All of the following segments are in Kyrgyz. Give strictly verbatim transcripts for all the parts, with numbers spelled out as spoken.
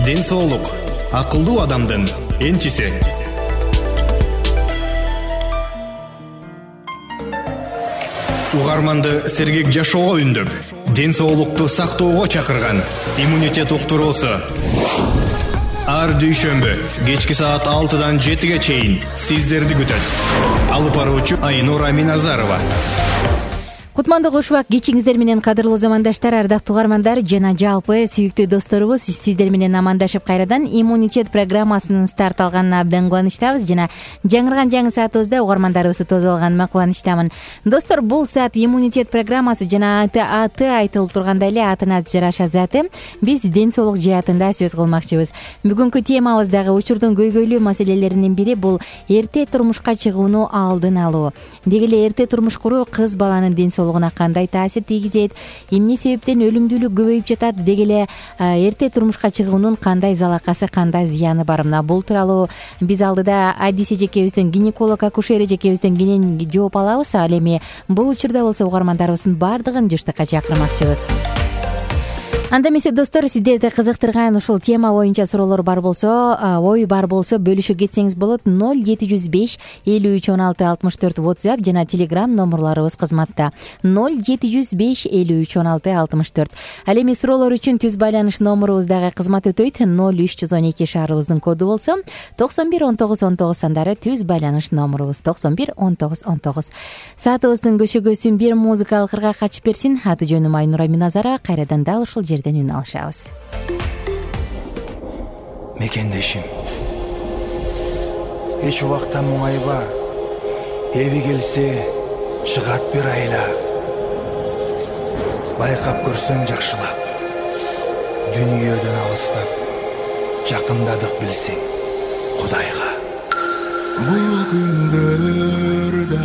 Ден соолук акылдуу адамдын энчиси. Угарманды сергек жашоого үндөп, ден соолукту сактоого чакырган иммунитет уктуруусу. Ар дүйшөмбү кечки саат алтыдан жетиге чейин сиздерди күтөт. Алып баруучу Айнура Миназарова. Кутмандуу кушубак кечиңиздер менен, кадырлуу замандаштар, ардактуу угармандар жана жалпы сүйүктүү досторубуз, сиздер менен амандашып кайрадан иммунитет программасынын старт алганына абдан кубанычтабыз жана жаңырган жаңы саатыбызда угармандарыбызды тосуп алганыма кубанычтамын. Достор, бул саат иммунитет программасы жана аты аты айтылып тургандай эле атына жараша заты. Биз ден соолук жаатында сөз кылмакчыбыз. Бүгүнкү темабыз дагы учурдун көйгөйлүү маселелеринин бири бул эрте турмушка чыгууну алдын алуу. Деги эле эрте турмуш куруу кыз баланын ден соолугуна кандай таасир тийгизет, эмне себептен өлүмдүүлүк көбөйүп жатат, деги эле эрте турмушка чыгуунун кандай залакасы, кандай зыяны бар. Мына бул тууралуу биз алдыда Адис эжекебизден, гинеколог акушер эжекебизден кенен жооп алабыз. Ал эми бул учурда болсо угармандарыбыздын баардыгын жыштыкка чакырмакчыбыз. Анда эмесе достор, сиздерди кызыктырган ушул тема боюнча суроолор бар болсо, ой бар болсо бөлүшүп кетсеңиз болот. ноль жети жүз беш элүү үч он алты алтымыш төрт WhatsApp жана Telegram номурларыбыз кызматта. ноль жети жүз беш элүү үч он алты алтымыш төрт. Ал эми суроолор үчүн түз байланыш номурубуз дагы кызмат өтөйт. ноль үч жүз он эки шаарыбыздын коду болсо, токсон бир он тогуз он тогуз сандары түз байланыш номурубуз. токсон бир он тогуз он тогуз. Саатыбыздын көшөгөсүн бир музыкалык ырга качып берсин. Аты жөнүм Айнура Миназарова. Кайрадан дал ушул жерден үн алышабыз. Мекендешим, эч убакта муңайба, эви келсе чыгат бир айла. Байкап көрсөң жакшылап, дүнүйөдөн алыстап, жакындадык билсең Кудайга. Бул күндөрдө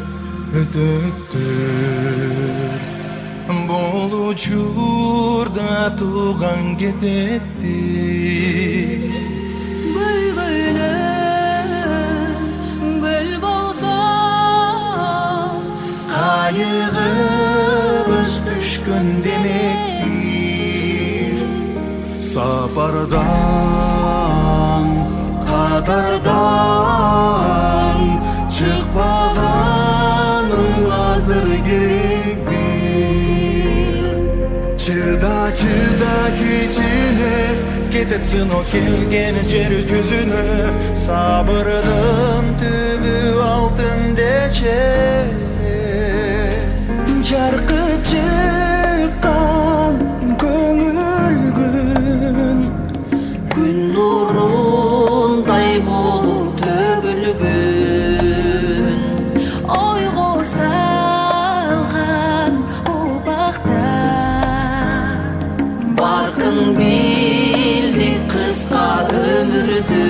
өтөттөр, бул учурда туган кететти. Көйгөйлөр көл болсо, кайыгыбыз түшкөн демек. Сапардан, кадардан чыкпаганың азыр керек. Чыда чыда кичине, кететсин о келген жер жүзүнө. Сабырдын түбү алтын дече, жаркып чыккан көңүл күн, күн нурундай болуп төгүлгөн. Ойго салган убакта баркын билдик кыска өмүрдү.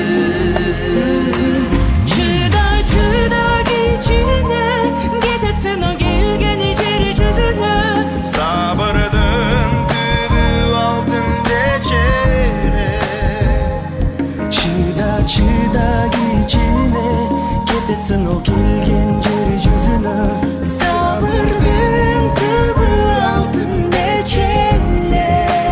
Чыда чыда кичине, кететсин о келген жер жүзүнө. Сабырдын түбү алтын дечере. Чыда чыда кичине, кететсин о келген жер жүзүнө. Сабырдын түбү алтын дечере.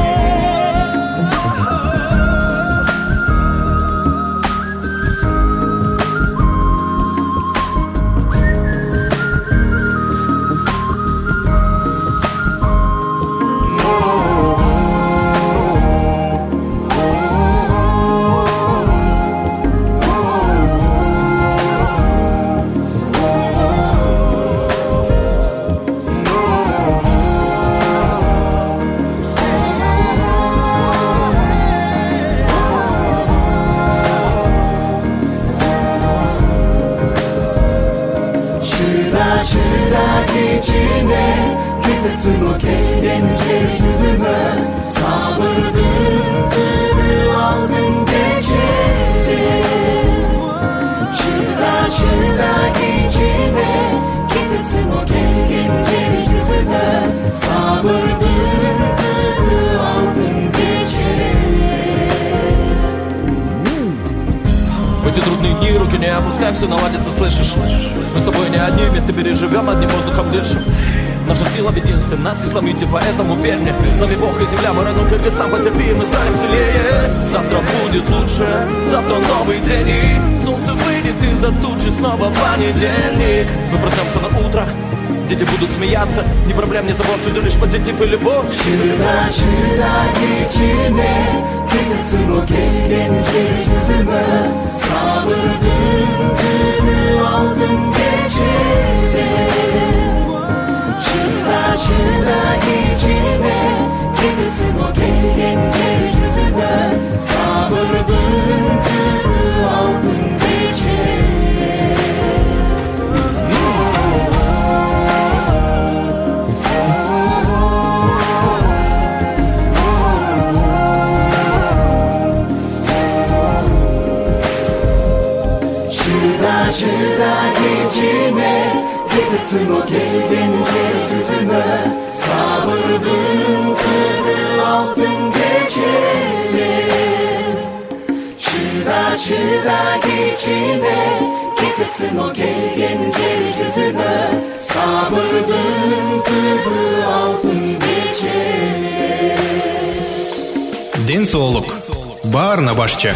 Кететсин о келген жер жүзүнө. Сабырдын түбү алтын дечере. Чыда чыда кичине, кететсин о келген жер жүзүнө. Сабырдын түбү алтын дечере. В эти трудные дни руки не опускай, все наладится, слышишь? Мы с тобой не одни, вместе переживем, одним воздухом дышим. Наша сила в единстве, нас не сломите, поэтому верь мне. С нами Бог и земля, мы родной Кыргызстан, потерпи, мы станем сильнее. Завтра будет лучше, завтра новый день, и солнце выйдет из-за тучи, снова понедельник. Мы проснемся на утро, дети будут смеяться, ни проблем, ни забот, сюда лишь позитив и любовь. Шыда, шыда кечине, кыгыцыно келген жер жүзүнө, сабырдын күбү алтын кечине. Шыда, шыда кечине, кыгыцыно келген жер жүзүнө, сабырдын күбү алтын кечине. Шыда кечине, кыгыцыно келген жер жүзүнө, сабырдын күбү алтын кечине. Шыда, шыда кечине, кыгыцыно келген жер жүзүнө, сабырдын күбү алтын кечине. Ден соолук баарына башчы.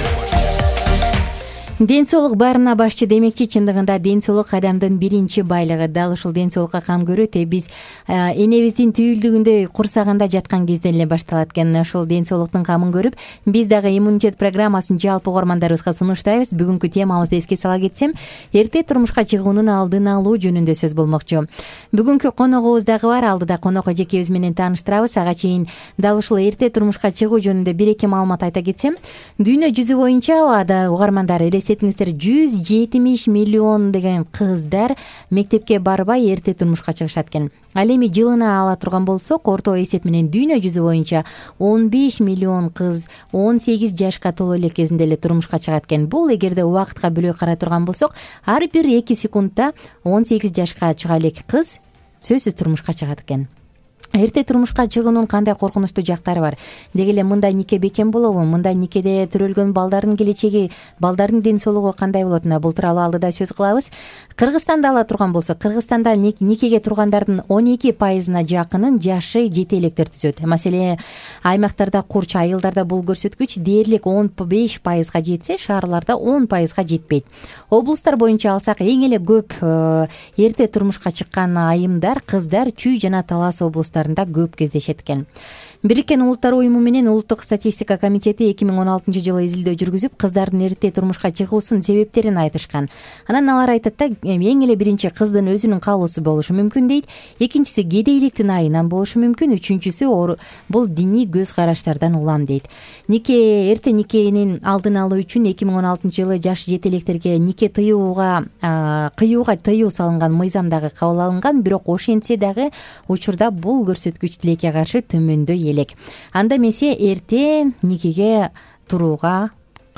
Ден соолук баарына башчы демекчи, чындыгында ден соолук адамдын биринчи байлыгы. Дал ушул ден соолукка кам көрөт. Биз энебиздин түйүлдүгүндө курсагында жаткан кезден эле башталат экен. Ушул ден соолуктун камын көрүп, биз дагы иммунитет программасын жалпы угармандарыбызга сунуштайбыз. Бүгүнкү темабызды эске сала кетсем, эрте турмушка чыгуунун алдын алуу жөнүндө сөз болмокчу. Бүгүнкү коногубуз дагы бар. Алдыда конок эжекебиз менен тааныштырабыз. Ага чейин дал ушул эрте турмушка чыгуу жөнүндө бир эки маалымат айта кетсем, дүйнө жүзү боюнча ада угармандар элестетиңиздер, жүз жетимиш миллион деген кыздар мектепке барбай эрте турмушка чыгышат экен. Ал эми жылына ала турган болсок, орто эсеп менен дүйнө жүзү боюнча он беш миллион кыз он сегиз жашка толо элек кезинде эле турмушка чыгат экен. Бул эгерде убакытка бөлө карай турган болсок, ар бир эки секундда он сегиз жашка чыга элек кыз сөзсүз турмушка чыгат экен. Эрте турмушка чыгуунун кандай коркунучтуу жактары бар? Деги эле мындай нике бекем болобу? Мындай никеде төрөлгөн балдардын келечеги, балдардын ден соолугу кандай болот? Бул тууралуу алдыда сөз кылабыз. Кыргызстанда ала турган болсок, Кыргызстанда никеге тургандардын он эки пайызына жакынын жашы жете электер түзөт. Маселе аймактарда курч, айылдарда бул көрсөткүч дээрлик он беш пайызга жетсе, шаарларда он пайызга жетпейт. Облустар боюнча алсак, эң эле көп эрте турмушка чыккан айымдар, кыздар Чүй жана Талас облустарында көп кездешет экен. Бириккен Улуттар уюму менен Улуттук статистика комитети эки миң он алтынчы жылы изилдөө жүргүзүп, кыздардын эрте турмушка чыгуусунун себептерин айтышкан. Анан алар айтат да, эң эле биринчи кыздын өзүнүн каалоосу болушу мүмкүн дейт. Экинчиси кедейликтин айынан болушу мүмкүн. Үчүнчүсү бул диний көз караштардан улам дейт. Нике эрте никенин алдын алуу үчүн эки миң он алтынчы жылы жашы жете электерге нике тыюуга кыюуга тыюу салынган мыйзам дагы кабыл алынган, бирок ошентсе дагы учурда бул көрсөткүч тилекке каршы төмөндөй элек. Анда эмесе эрте никеге турууга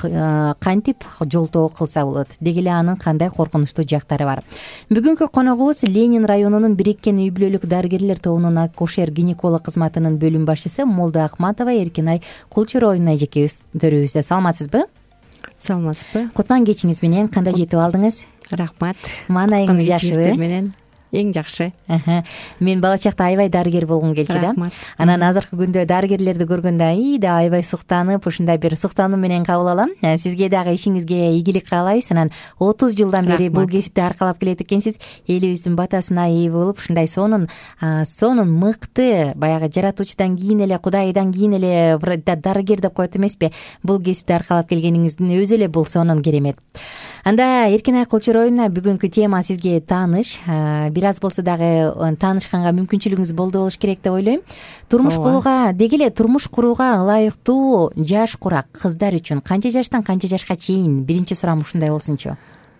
кантип жолтоо кылса болот? Деги эле анын кандай коркунучтуу жактары бар? Бүгүнкү коногубуз Ленин районунун бириккен үй бүлөлүк дарыгерлер тобунун акушер-гинеколог кызматынын бөлүм башчысы Молдо Акматова Эркинай Кулчуроевна эжекебиз төрүбүздө. Саламатсызбы? Саламатсызбы? Кутман кечиңиз менен кандай жетип алдыңыз? Рахмат. Маанайыңыз жакшыбы? Эң жакшы. Мен бала чакта аябай дарыгер болгум келчү да. Анан азыркы күндө дарыгерлерди көргөндө айда аябай суктанып, ушундай бир суктануу менен кабыл алам. Сизге дагы ишиңизге ийгилик каалайбыз. Анан отуз жылдан бери бул кесипти аркалап келет экенсиз. Элибиздин батасына ээ болуп, ушундай сонун сонун мыкты, баягы жаратуучудан кийин эле, Кудайдан кийин эле дарыгер деп коет эмеспи? Бул кесипти аркалап келгениңиздин өзү эле бул сонун керемет. Анда Эркинай Кулчуроевна, бүгүнкү тема сизге тааныш. Бир аз болсо дагы таанышканга мүмкүнчүлүгүңүз болду болуш керек деп ойлойм. Турмуш курууга, деги эле турмуш курууга ылайыктуу жаш курак кыздар үчүн канча жаштан канча жашка чейин? Биринчи суроом ушундай болсунчу.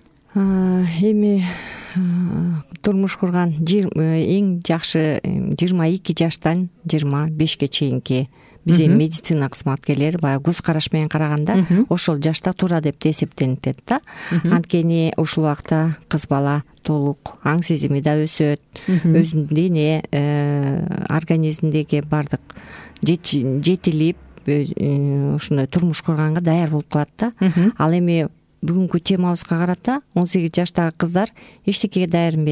Эми турмуш курган эң жакшы жыйырма эки жаштан жыйырма бешке чейинки биз эми медицина кызматкерлери баягы көз караш менен караганда ошол жашта туура деп эсептелинет да. Анткени ушул убакта кыз бала толук аң сезими да өсөт, өзүнүн дене организминдеги бардык жетилип ушундай турмуш курганга даяр болуп калат да. Ал эми бүгүнкү темабызга карата он сегиз жаштагы кыздар эчтекеге даяр эмес.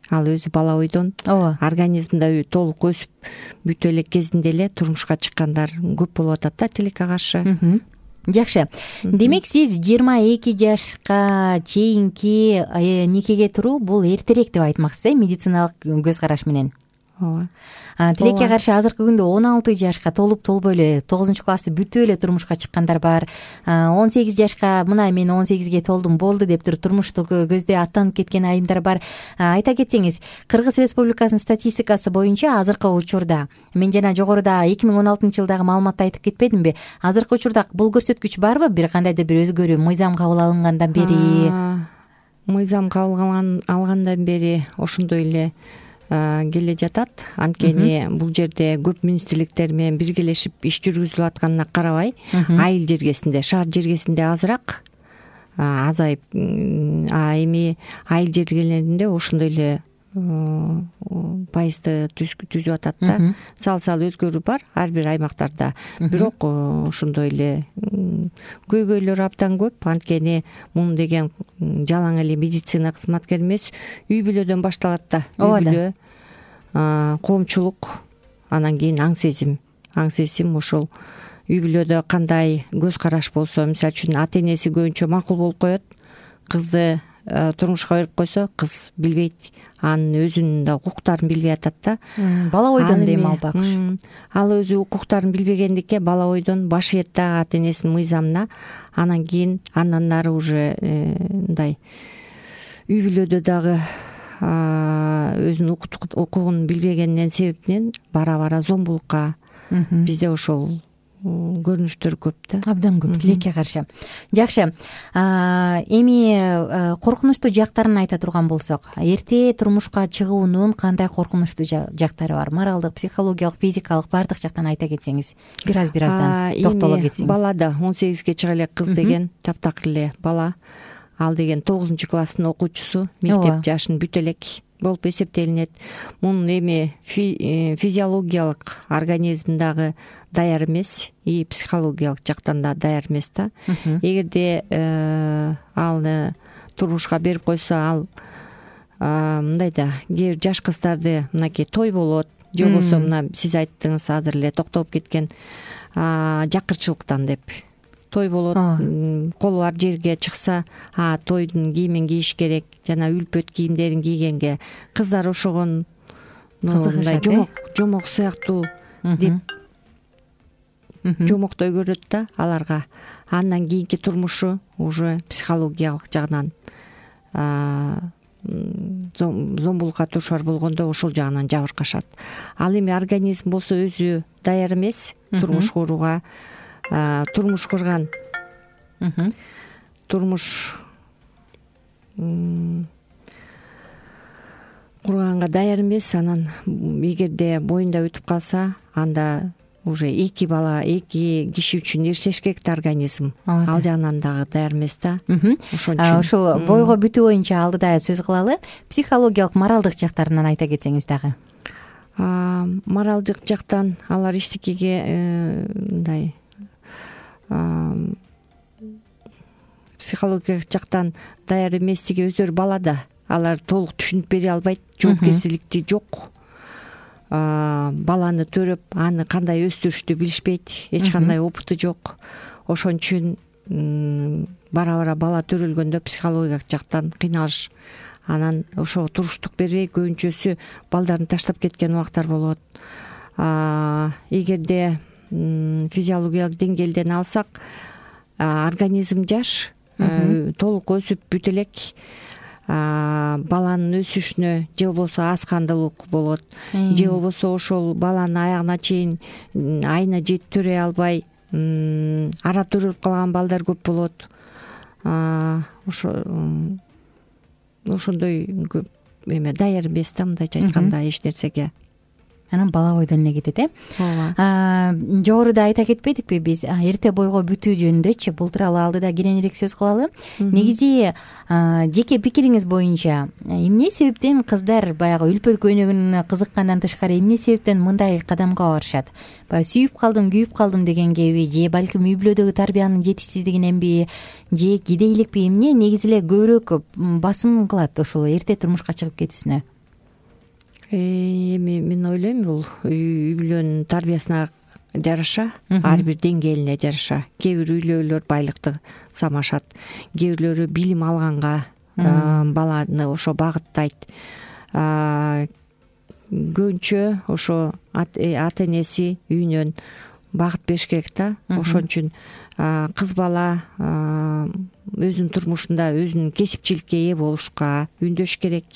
ал өзү бала бойдон ооба организмде толук өсүп бүтө элек кезинде эле турмушка чыккандар көп болуп атат да тилекке каршы. жакшы. Демек сиз жыйырма эки жашка чейинки никеге туруу бул эртерээк деп айтмакчысыз э, медициналык көз караш менен. ооба. Тилекке каршы азыркы күндө он алты жашка толуп толбой эле тогузунчу классты бүтүп эле турмушка чыккандар бар. он сегиз жашка мына мен он сегизге толдум болду деп туруп турмушту көздөй аттанып кеткен айымдар бар. Айта кетсеңиз, Кыргыз Республикасынын статистикасы боюнча азыркы учурда, мен жана жогоруда эки миң он алтынчы жылдагы маалыматты айтып кетпедимби? Азыркы учурда бул көрсөткүч барбы? Бир кандайдыр бир өзгөрүү мыйзам кабыл алынгандан бери? Мыйзам кабыл алгандан бери ошондой эле келе жатат. Анткени бул жерде көп министрликтер менен биргелешип иш жүргүзүлүп атканына карабай, айыл жергесинде, шаар жергесинде азыраак азайып, а эми айыл жергелеринде ошондой эле пайызды түзүп атат да. Сал-сал өзгөрүү бар ар бир аймактарда. Бирок ошондой эле көйгөйлөр абдан көп. Анткени муну деген жалаң эле медицина кызматкери эмес, үй бүлөдөн башталат да. Үй бүлө, коомчулук, анан кийин аң сезим. Аң сезим ошол үй бүлөдө кандай көз караш болсо, мисалы үчүн ата энеси көбүнчө макул болуп коет. Кызды турмушка берип койсо, кыз билбейт, анын өзүнүн да укуктарын билбей атат да. Бала бойдон дейм албакш. Ал өзү укуктарын билбегендикке бала бойдон баш ийет да ата энесинин мыйзамына. Анан кийин андан нары уже мындай үй бүлөдө дагы өзүнүн укугун билбегенинен себептен бара-бара зомбулукка, бизде ошол көрүнүштөр көп да. Абдан көп тилекке каршы. Жакшы. Эми коркунучтуу жактарын айта турган болсок, эрте турмушка чыгуунун кандай коркунучтуу жактары бар? Моралдык, психологиялык, физикалык баардык жактан айта кетсеңиз, бир аз бир аздан токтоло кетсеңиз. Балада он сегизге чыга элек кыз деген таптакыр эле бала. Ал деген тогузунчу класстын окуучусу, мектеп жашын бүтө элек болуп эсептелинет. Мунун эми физиологиялык организмдагы даяр эмес, и психологиялык жактан да даяр эмес да. Эгерде ал турмушка берип койсо, ал мындай да, кээ бир жаш кыздарды мынакей той болот, же болбосо мына сиз айттыңыз азыр эле токтолуп кеткен жакырчылыктан деп. Той болот, колу ар жерге чыкса, а тойдун кийимин кийиш керек, жана үлпөт кийимдерин кийгенге кыздар ошогон мындай жомок, жомок сыяктуу деп жомоктой көрөт да аларга. Андан кийинки турмушу уже психологиялык жагынан зомбулукка турушар болгондо ошол жагынан жабыркашат. Ал эми организм болсо өзү даяр эмес турмуш курууга. Турмуш курган турмуш курганга даяр эмес. Анан эгерде боюнда өтүп калса, анда уже эки бала, эки киши үчүн иштеш керек да организм. Ал жагынан дагы даяр эмес да. Ошон үчүн ошол бойго бүтүү боюнча алдыда сөз кылалы. Психологиялык, моралдык жактарынан айта кетсеңиз дагы. Моралдык жактан алар эчтекеге мындай психологиялык жактан даяр эместиги өздөрү балада. Алар толук түшүнүп бере албайт, жоопкерчиликти жок. Баланы төрөп, аны кандай өстүрүштү билишпейт, эч кандай опыту жок. Ошон үчүн бара-бара бала төрөлгөндө психологиялык жактан кыйналыш. Анан ошого туруштук бербей көбүнчөсү балдарын таштап кеткен убактар болот. Эгерде физиологиялык деңгээлден алсак, организм жаш, толук өсүп бүтө элек, баланын өсүшүнө же болбосо аз кандылык болот, же болбосо ошол баланын аягына чейин айына жетип төрөй албай ара төрөлүп калган балдар көп болот. Ошо ошондой көп эме даяр эмес да, мындайча айтканда, эч нерсеге. Анан бала бойдон эле кетет э. Ооба. Жогоруда айта кетпедикпи биз эрте бойго бүтүү жөнүндөчү? Бул тууралуу алдыда кененирээк сөз кылалы. Негизи жеке пикириңиз боюнча эмне себептен кыздар баягы үлпөт көйнөгүнө кызыккандан тышкары эмне себептен мындай кадамга барышат? Баягы сүйүп калдым, күйүп калдым дегенгеби, же балким үй бүлөдөгү тарбиянын жетишсиздигиненби, же кедейликпи, эмне негизи эле көбүрөөк басым кылат ошол эрте турмушка чыгып кетүүсүнө? эми мен ойлойм бул үй бүлөнүн тарбиясына жараша, ар бир деңгээлине жараша. Кээ бир үйлөр байлыкты самашат, кээ бирлөрү билим алганга баланы ошо багыттайт. Көбүнчө ошо ата энеси үйүнөн багыт бериш керек да. Ошон үчүн кыз бала өзүнүн турмушунда өзүнүн кесипчиликке ээ болушка үндөш керек.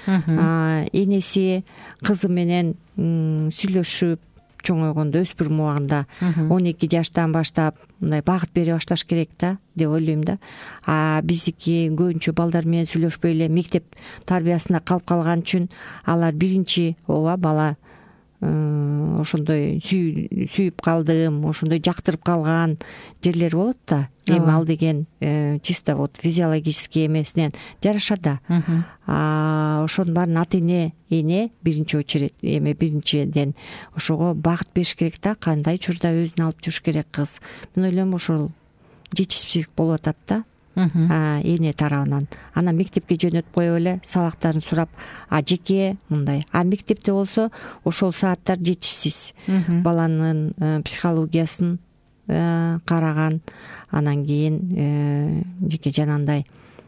Энеси кызы менен сүйлөшүп чоңойгондо, өспүрүм убагында он эки жаштан баштап мындай багыт бере башташ керек да деп ойлойм да. А биздики көбүнчө балдар менен сүйлөшпөй эле мектеп тарбиясында калып калган үчүн алар биринчи ооба бала ошондой сүйүп калдым, ошондой жактырып калган жерлер болот да. Эми ал деген чисто вот физиологический эмесинен жарашат да. Ошонун баарын ата эне эне биринчи очередь эми биринчиден ошого багыт бериш керек да. Кандай учурда өзүн алып жүрүш керек кыз. Мен ойлойм ошол жетишсиздик болуп атат да эне тарабынан. Анан мектепке жөнөтүп коюп эле сабактарын сурап, а жеке мындай. А мектепте болсо ошол сааттар жетишсиз. Баланын психологиясын караган, анан кийин жеке жанагындай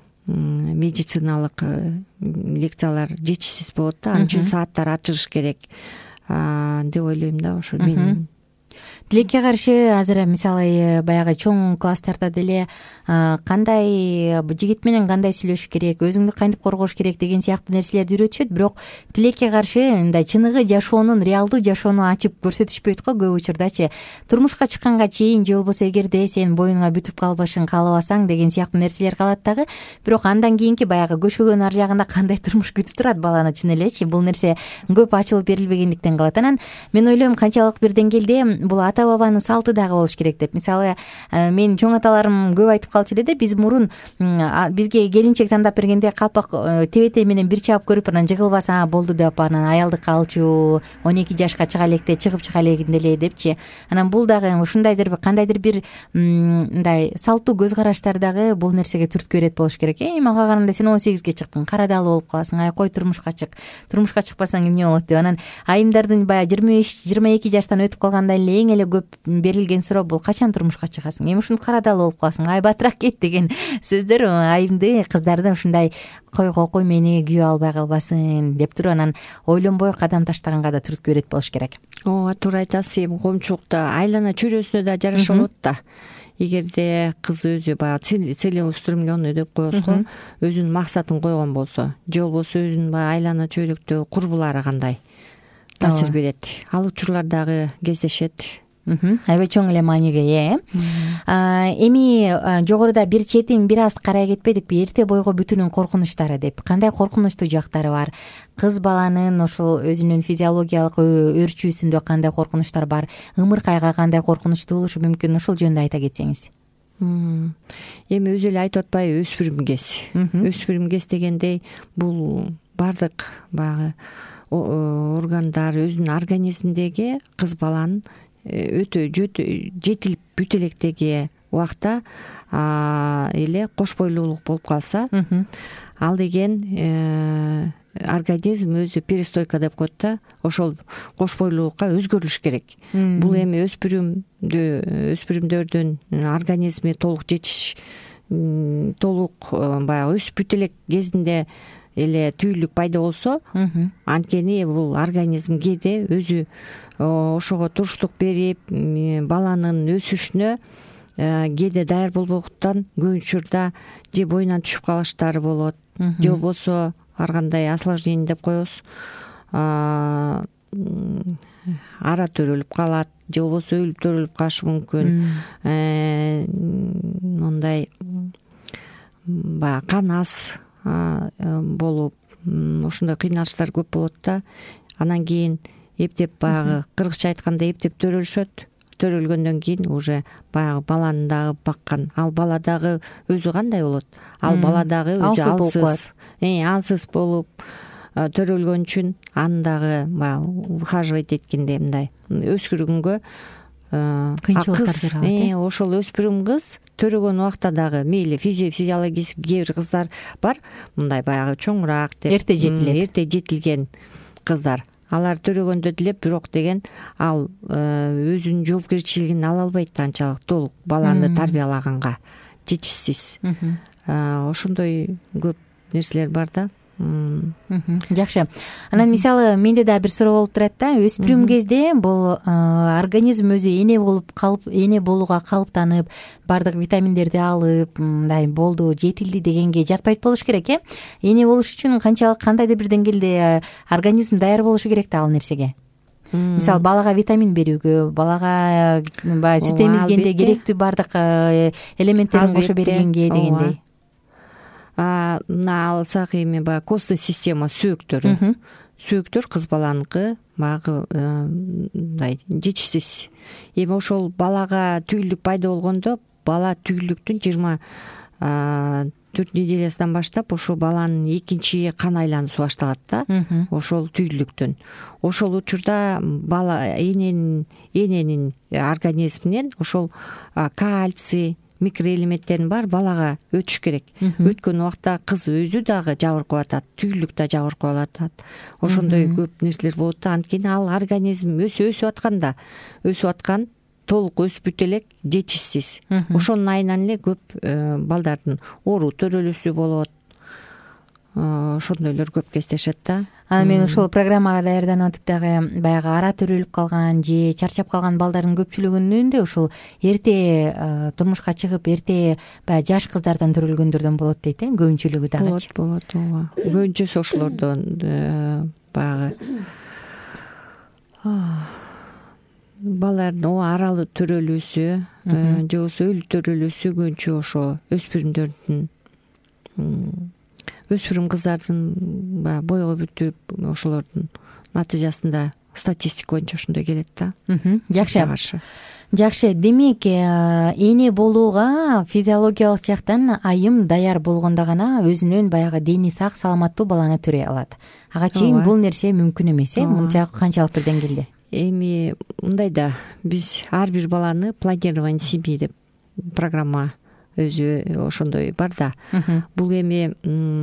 медициналык лекциялар жетишсиз болот да. Ал үчүн сааттар ачырыш керек деп ойлойм да. Ошо мен тилекке каршы азыр мисалы баягы чоң класстарда деле кандай жигит менен кандай сүйлөшүш керек, өзүңдү кантип коргош керек деген сыяктуу нерселерди үйрөтүшөт. Бирок тилекке каршы мындай чыныгы жашоонун, реалдуу жашоону ачып көрсөтүшпөйт го көп учурдачы. Турмушка чыкканга чейин же болбосо эгерде сен боюңа бүтүп калбашын каалабасаң деген сыяктуу нерселер калат дагы. Бирок андан кийинки баягы көшөгөнүн ар жагында кандай турмуш күтүп турат баланы чын элечи, бул нерсе көп ачылып берилбегендиктен калат. Анан мен ойлойм канчалык бир деңгээлде бул ата бабанын салты дагы болуш керек деп. Мисалы менин чоң аталарым көп айтып калчу эле да, биз мурун бизге келинчек тандап бергенде калпак тебете менен бир чаап көрүп анан жыгылбаса болду деп анан аялдыкка алчу, он эки жашка чыга электе чыгып чыга элегин деле депчи. Анан бул дагы ушундайдыр кандайдыр бир мындай салттуу көз караштар дагы бул нерсеге түрткү берет болуш керек. Эй, мага караганда сен он сегизге чыктың, карадалы болуп каласың, ай кой турмушка чык. Турмушка чыкпасаң эмне болот деп. Анан айымдардын баягы жыйырма беш жыйырма эки жаштан өтүп калгандан эле эң эле көп берилген суроо бул качан турмушка чыгасың, эми ушинтип карадалы болуп каласың, ай батыраак кет деген сөздөр айымды кыздарды ушундай койго кой мени күйөө албай калбасын деп туруп анан ойлонбой кадам таштаганга да түрткү берет болуш керек. Ооба туура айтасыз. Эми коомчулукта айлана чөйрөсүнө да жараша болот да. Эгерде кыз өзү баягы целеустремленный деп коебуз го, өзүнүн максатын койгон болсо, же болбосо өзүнүн баягы айлана чөйрөктөгү курбулары кандай таасир берет, ал учурлар дагы кездешет. Аябай чоң эле мааниге ээ. Эми жогоруда бир четин бир аз карай кетпедикпи, эрте бойго бүтүүнүн коркунучтары деп. Кандай коркунучтуу жактары бар? Кыз баланын ошол өзүнүн физиологиялык өөрчүүсүндө кандай коркунучтар бар? Ымыркайга кандай коркунучтуу болушу мүмкүн? Ошол жөнүндө айта кетсеңиз. Эми өзү эле айтып атпайбы, өспүрүм кез. Өспүрүм кез дегендей бул бардык баягы органдар өзүнүн организминдеги кыз баланын өтө жетилип бүтө электеги убакта эле кош бойлуулук болуп калса, ал деген организм өзү перестойка деп коет да. Ошол кош бойлуулукка өзгөрүлүш керек. Бул эми өспүрүмдү өспүрүмдөрдүн организми толук жетиш толук баягы өсүп бүтө элек кезинде эле түйүлүк пайда болсо, анткени бул организм кээде өзү ошого туруштук берип баланын өсүшүнө кээде даяр болбогондуктан көп учурда же боюнан түшүп калыштары болот, же болбосо ар кандай осложнение деп коебуз, ара төрөлүп калат, же болбосо өлүп төрөлүп калышы мүмкүн. Мындай баягы кан аз болуп ушундай кыйналыштар көп болот да. Анан кийин эптеп баягы кыргызча айтканда эптеп төрөлүшөт. Төрөлгөндөн кийин уже баягы баланы дагы баккан, ал бала дагы өзү кандай болот? Ал бала дагы өзү алсыз, алсыз болуп төрөлгөн үчүн аны дагы баягы ухаживать эткенде мындай өскүргөнгө кыйынчылыктар жаралат. Ошол өспүрүм кыз төрөгөн убакта дагы мейли физиологический кээ бир кыздар бар, мындай баягы чоңураак деп, эрте жетилет, эрте жетилген кыздар. Алар төрөгөндө деле бирок деген ал өзүнүн жоопкерчилигин ала албайт анчалык толук баланы тарбиялаганга жетишсиз. Ошондой көп нерселер бар да. Жакшы. Анан мисалы менде да бир суроо болуп турат да. Өспүрүм кезде бул организм өзү эне болуп калып, эне болууга калыптанып, баардык витаминдерди алып, мындай болду, жетилди дегенге жатпайт болуш керек э. Эне болуш үчүн канчалык кандайдыр бир деңгээлде организм даяр болушу керек да ал нерсеге. Мисалы балага витамин берүүгө, балага баягы сүт эмизгенде керектүү баардык элементтерин кошо бергенге дегендей. Мына алсак эми баягы костный система сөөктөрү, сөөктөр кыз баланыкы баягы мындай жетишсиз. Эми ошол балага түйүлдүк пайда болгондо бала түйүлдүктүн жыйырма төрт неделясынан баштап ошол баланын экинчи кан айлануусу башталат да, ошол түйүлдүктөн. Ошол учурда бала эненин эненин организминен ошол кальций, микроэлементтердин баары балага өтүш керек. Өткөн убакта кыз өзү дагы жабыркап атат, түйүлдүк да жабыркап атат. Ошондой көп нерселер болот да. Анткени ал организм өсүп өсүп атканда, өсүп аткан толук өсүп бүтө элек жетишсиз. Ошонун айынан эле көп балдардын оору төрөлүүсү болот. Ошондойлор көп кездешет да. Анан мен ушул программага даярданып атып дагы баягы ара төрөлүп калган же чарчап калган балдардын көпчүлүгүнүн да ушул эрте турмушка чыгып, эрте баягы жаш кыздардан төрөлгөндөрдөн болот дейт э, көбүнчүлүгү дагычы. Болот, болот, ооба. Көбүнчөсү ошолордон баягы балдардын ооба аралуу төрөлүүсү же болбосо өлүү төрөлүүсү көбүнчө ошо өспүрүмдөрдүн, өспүрүм кыздардын баягы бойго бүтүп ошолордун натыйжасында статистика боюнча ошондой келет да. Жакшы. Жакшы. Демек, эне болууга физиологиялык жактан айым даяр болгондо гана өзүнөн баягы дени сак, саламаттуу баланы төрөй алат. Ага чейин бул нерсе мүмкүн эмес э, мынча канчалыктыр деңгээлде. Эми мындай да, биз ар бир баланы планирование семьи деп программа өзү ошондой бар да. Бул эми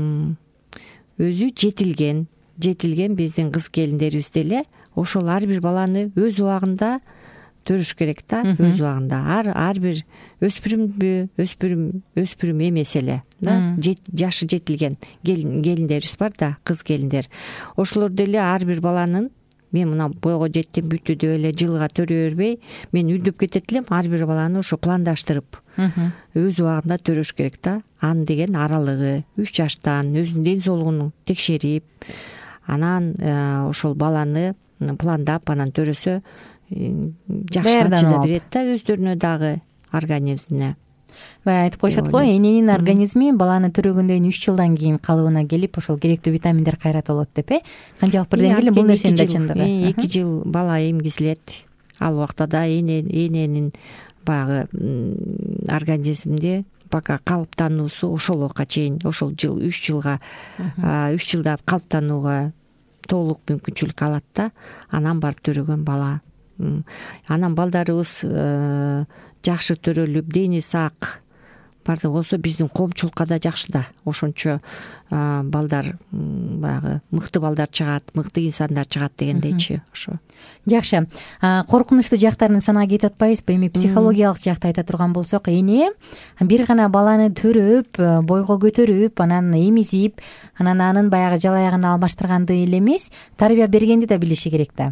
өзү жетилген, жетилген биздин кыз келиндерибиз деле ошол ар бир баланы өз убагында төрүш керек да, өз убагында. Ар ар бир өспүрүмбү, өспүрүм, өспүрүм эмес эле да, жашы жетилген келиндерибиз бар да, кыз келиндер. Ошолор деле ар бир баланын мен мына бойго жеттим бүттү деп эле жылга төрөй бербей, мен үйдөп кетет элем, ар бир баланы ошо пландаштырып өз убагында төрөш керек да. Анын деген аралыгы үч жаштан өзүнүн ден соолугун текшерип, анан ошол баланы пландап анан төрөсө жакшы натыйжа берет да өздөрүнө дагы организмине. Баягы айтып коюшат го, эненин организми баланы төрөгөндөн үч жылдан кийин калыбына келип, ошол керектүү витаминдер кайра толот деп э. Канчалык бир деңгээлде бул нерсенин да чындыгы. эки жыл бала эмгизилет. Ал убакта да эненин баягы организминде пока калыптануусу ошол убакка чейин, ошол жыл үч жылга үч жылда калыптанууга толук мүмкүнчүлүк алат да. Анан барып төрөгөн бала. Анан балдарыбыз жакшы төрөлүп, дени сак бардык болсо биздин коомчулукка да жакшы да. Ошончо балдар баягы мыкты балдар чыгат, мыкты инсандар чыгат дегендейчи ошо. Жакшы. Коркунучтуу жактарын санаа кетип атпайбызбы? Эми психологиялык жакты айта турган болсок, эне бир гана баланы төрөп, бойго көтөрүп, анан эмизип, анан анын баягы жалаягын алмаштырганды эле эмес, тарбия бергенди да билиши керек да.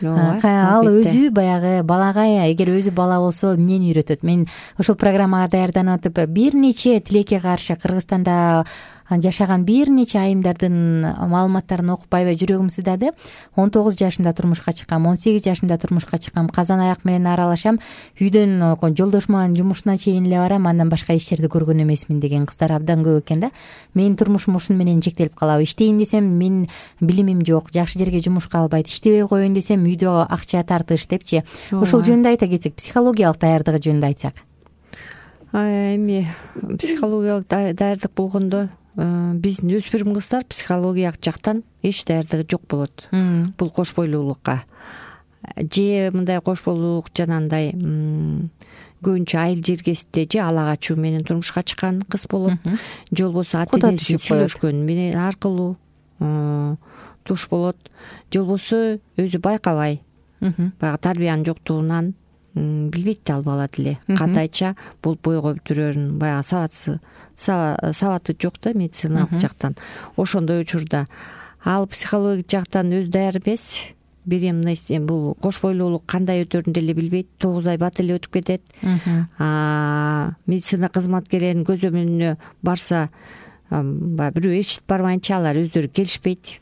Ал өзү баягы балага, эгер өзү бала болсо эмнени үйрөтөт? Мен ушул программага даярданып атып бир нече тилекке каршы Кыргызстанда жашаган бир нече айымдардын маалыматтарын окуп аябай жүрөгүм сыздады. он тогуз жашымда турмушка чыккам, он сегиз жашымда турмушка чыккам, казан аяк менен аралашам, үйдөн жолдошуман жумушуна чейин эле барам, андан башка иштерди көргөн эмесмин деген кыздар абдан көп экен да. Менин турмушум ушун менен чектелип калабы. Иштейин десем, мен билимим жок, жакшы жерге жумушка албайт. Иштебей коеюн десем, үйдө акча тартыш депчи. Ушул жөнүндө айта кетсек, психологиялык даярдыгы жөнүндө айтсак. Эми психологиялык даярдык болгондо биздин өспүрүм кыздар психологиялык жактан эч даярдыгы жок болот. Бул кош бойлуулукка же мындай кош бойлуулук жанагындай көбүнчө айыл жергесинде же ала качуу менен турмушка чыккан кыз болот, же болбосо ата энеси сүйлөшкөн менен аркылуу туш болот, же болбосо өзү байкабай баягы тарбиянын жоктугунан билбейт да ал бала деле кандайча болуп бойго бүтүрөрүн, баягы сабатсыз сабаты жок да медициналык жактан. Ошондой учурда ал психологик жактан өзү даяр эмес, беременность бул кош бойлуулук кандай өтөрүн деле билбейт, тогуз ай бат эле өтүп кетет. Медицина кызматкерлеринин көзөмөлүнө барса баягы бирөө эчитип бармайынча алар өздөрү келишпейт.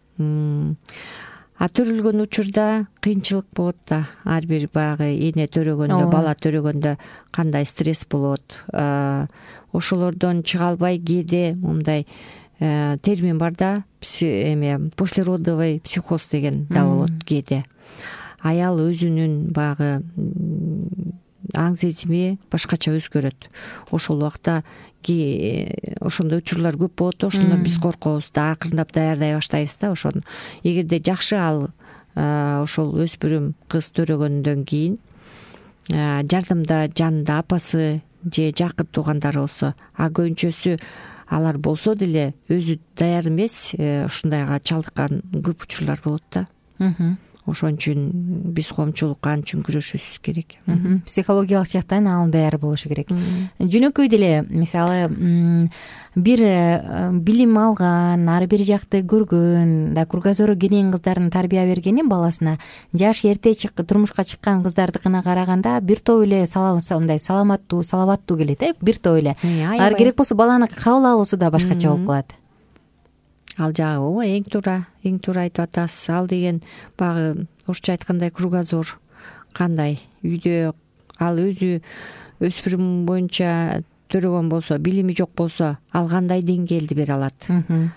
А төрүлгөн учурда кыйынчылык болот да, ар бир баягы эне төрөгөндө, бала төрөгөндө кандай стресс болот. Ошолордон чыга албай кээде мындай термин бар да, эме послеродовый психоз деген да болот кээде. Аял өзүнүн баягы аң сезими башкача өзгөрөт. Ошол убакта ошондой учурлар көп болот. Ошондон биз коркобуз да, акырындап даярдай баштайбыз да ошону. Эгерде жакшы ал ошол өспүрүм кыз төрөгөндөн кийин жардамда жанында апасы же жакын туугандары болсо, а көбүнчөсү алар болсо деле өзү даяр эмес, ушундайга чалдыккан көп учурлар болот да. Ошон үчүн биз коомчулукка анча күрөшүшүбүз керек. Психологиялык жактан ал даяр болушу керек. Жөнөкөй деле мисалы бир билим алган, ар бир жакты көргөн, да кругозору кенен кыздардын тарбия бергени баласына жаш эрте турмушка чыккан кыздардыкына караганда бир топ эле мындай саламаттуу, салабаттуу келет, э, бир топ эле. Ар керек болсо баланы кабыл алуусу да башкача болуп калат. Ал жагы ооба эң туура, эң туура айтып атасыз. Ал деген баягы орусча айткандай кругозор кандай үйдө ал өзү өспүрүм боюнча төрөгөн болсо, билими жок болсо, ал кандай деңгээлди бере алат.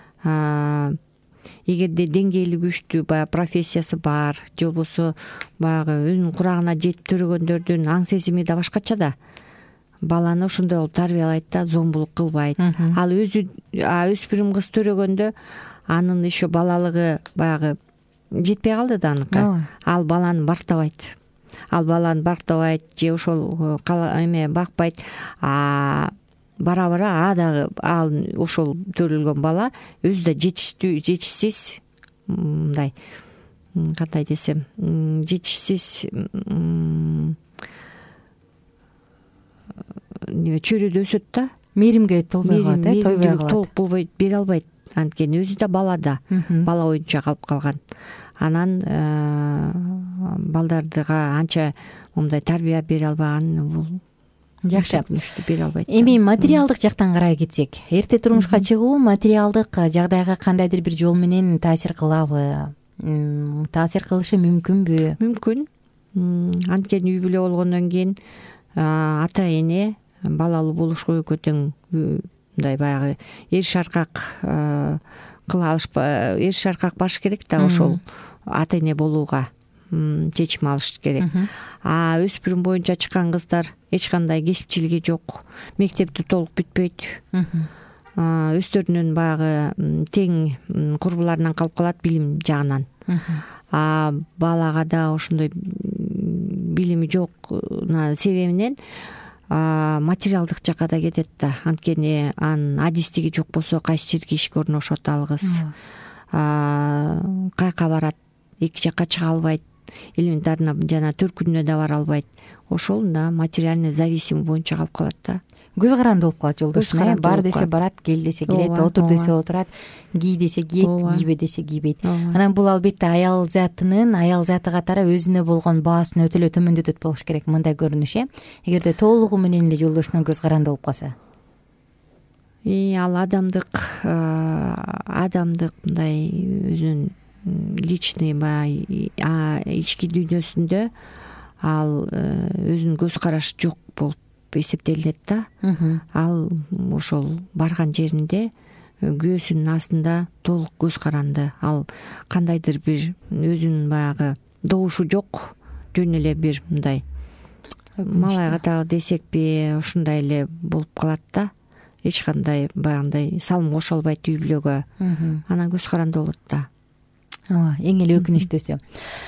Эгерде деңгээли күчтүү баягы профессиясы бар, же болбосо баягы өзүнүн курагына жетип төрөгөндөрдүн аң сезими да башкача да. Баланы ошондой болуп тарбиялайт да, зомбулук кылбайт. Ал өзү өспүрүм кыз төрөгөндө анын еще балалыгы баягы жетпей калды да аныкы. Ал баланы барктабайт. Ал баланы барктабайт же ошол эме бакпайт. А бара-бара а дагы ал ошол төрөлгөн бала өзү да жетиштүү, жетишсиз мындай кандай десем, жетишсиз чөйрөдө өсөт да, мээримге толбой калат, э, тойбой калат, толук болбойт, бере албайт. Анткени өзү да бала да, бала боюнча калып калган. Анан балдардыга анча мындай тарбия бере албаган бул жакшы бере албайт. Эми материалдык жактан карай кетсек, эрте турмушка чыгуу материалдык жагдайга кандайдыр бир жол менен таасир кылабы, таасир кылышы мүмкүнбү? Мүмкүн. Анткени үй бүлө болгондон кийин ата эне балалуу болушко экөө тең мындай баягы эриш аркак кыла алышпай, эриш аркак баш керек да ошол ата эне болууга чечим алыш керек. А өспүрүм боюнча чыккан кыздар эч кандай кесипчилиги жок, мектепти толук бүтпөйт, өздөрүнүн баягы тең курбуларынан калып калат билим жагынан. А балага да ошондой билими жок себебинен материалдык жакка да кетет да. Анткени анын адистиги жок болсо кайсы жерге ишке орношот ал кыз, каяка барат, эки жакка чыга албайт, элементарно жана төркүнүнө да бара албайт. Ошол да материальный зависимый боюнча калып калат да. Көз каранды болуп калат жолдошуна. Бар десе барат, кел десе келет, отур десе отурат, кий десе кийет, кийбе десе кийбейт. Анан бул албетте аял затынын аял заты катары өзүнө болгон баасын өтө эле төмөндөтөт болуш керек, мындай көрүнүш, э. Эгерде толугу менен эле жолдошуна көз каранды болуп калса. И ал адамдык адамдык мындай өзүнүн личный баягы ички дүйнөсүндө ал өзүнүн көз карашы жок болуп эсептелинет да. Ал ошол барган жеринде күйөөсүнүн астында толук көз каранды. Ал кандайдыр бир өзүнүн баягы добушу жок, жөн эле бир мындай малай катагы десекпи ушундай эле болуп калат да. Эч кандай баягындай салым кошо албайт үй бүлөгө. Анан көз каранды болот да. ооба, эң эле өкүнүчтүүсү.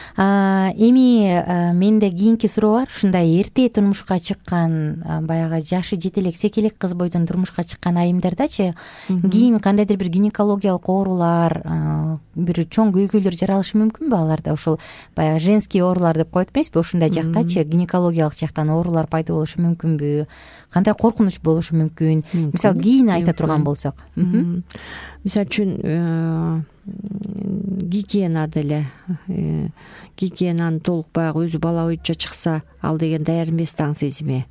Эми менде кийинки суроо бар. Ушундай эрте турмушка чыккан, баягы жашы жете элек секелек кыз бойдон турмушка чыккан айымдардачы кийин кандайдыр бир гинекологиялык оорулар, бир чоң көйгөйлөр жаралышы мүмкүнбү аларда? Ушул баягы женский оорулар деп коет эмеспи? Ушундай жактачы гинекологиялык жактан оорулар пайда болушу мүмкүнбү? Кандай коркунуч болушу мүмкүн? Мисалы кийин айта турган болсок. Мисалы үчүн гигиена деле, гигиенаны толук баягы өзү бала боюнча чыкса, ал деген даяр эмес таң сезими.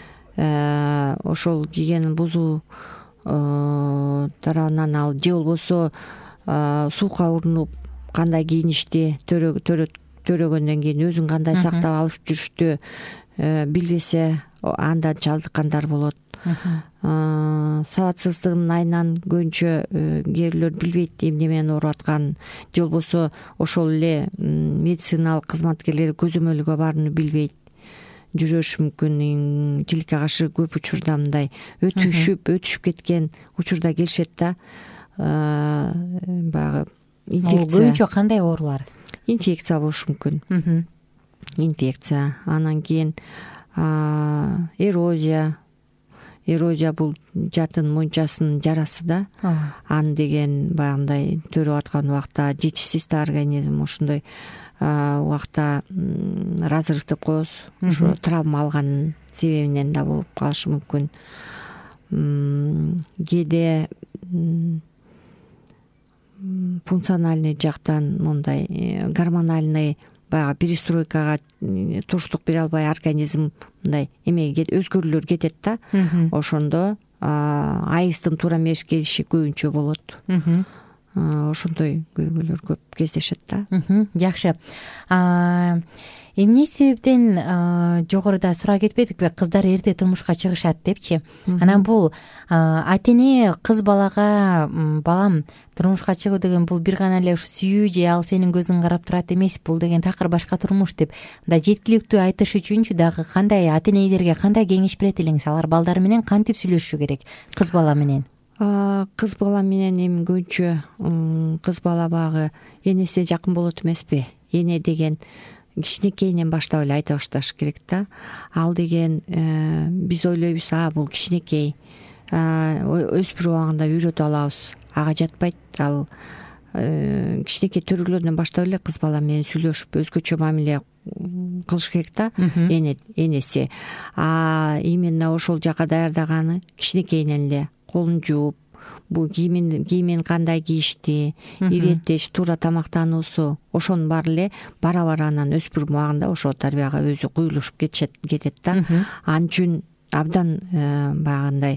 Ошол гигиенаны бузуу тарабынан ал же болбосо суукка урунуп кандай кийиништи төрөгөндөн кийин өзүн кандай сактап алып жүрүштү билбесе, андан чалдыккандар болот. Сабатсыздыгынын айынан көбүнчө кээ бирлөр билбейт эмне менен ооруп атканын, же болбосо ошол эле медициналык кызматкерлер көзөмөлгө барууну билбейт, жүрөшү мүмкүн. Тилекке каршы көп учурда мындай өтүшүп өтүшүп кеткен учурда келишет да. Баягы инфекция. Көбүнчө кандай оорулар? Инфекция болушу мүмкүн. Инфекция, анан кийин эрозия. Эрозия бул жатын муйнчасынын жарасы да. Аны деген баягындай төрөп аткан убакта жетишсиз организм, ошондой убакта разрыв деп коебуз. Ошо травма алганын себебинен да болуп калышы мүмкүн. Кээде функциональный жактан мындай гормональный баягы перестройкага туруштук бере албай организм мындай эмеге өзгөрүүлөр кетет да. Ошондо айыстын туура эмес келиши көбүнчө болот. Ошондой көйгөйлөр көп кездешет да. Жакшы. Эмне себептен жогоруда сурап кетпедикпи, кыздар эрте турмушка чыгышат депчи? Анан бул ата эне кыз балага балам турмушка чыгуу деген бул бир гана эле ушу сүйүү же ал сенин көзүң карап турат эмес, бул деген такыр башка турмуш деп мындай жеткиликтүү айтыш үчүнчү дагы кандай ата энелерге кандай кеңеш берет элеңиз? Алар балдары менен кантип сүйлөшүшү керек, кыз бала менен? Кыз бала менен эми көбүнчө кыз бала багы энесине жакын болот эмеспи? Эне деген кичинекейинен баштап эле айта башташ керек да. Ал деген биз ойлойбуз, а бул кичинекей, өспүр убагында үйрөтүп алабыз. Ага жатпайт. Ал кичинекей төрөлгөндөн баштап эле кыз бала менен сүйлөшүп өзгөчө мамиле кылыш керек да энеси. А именно ошол жака даярдаганы кичинекейинен эле колун жууп, бул кийимин кийимин кандай кийишти, иреттеш, туура тамактануусу, ошонун баары эле бара-бара анан өспүрүм убагында ошо тарбияга өзү куюлушуп кетишет кетет да. Ал үчүн абдан баягындай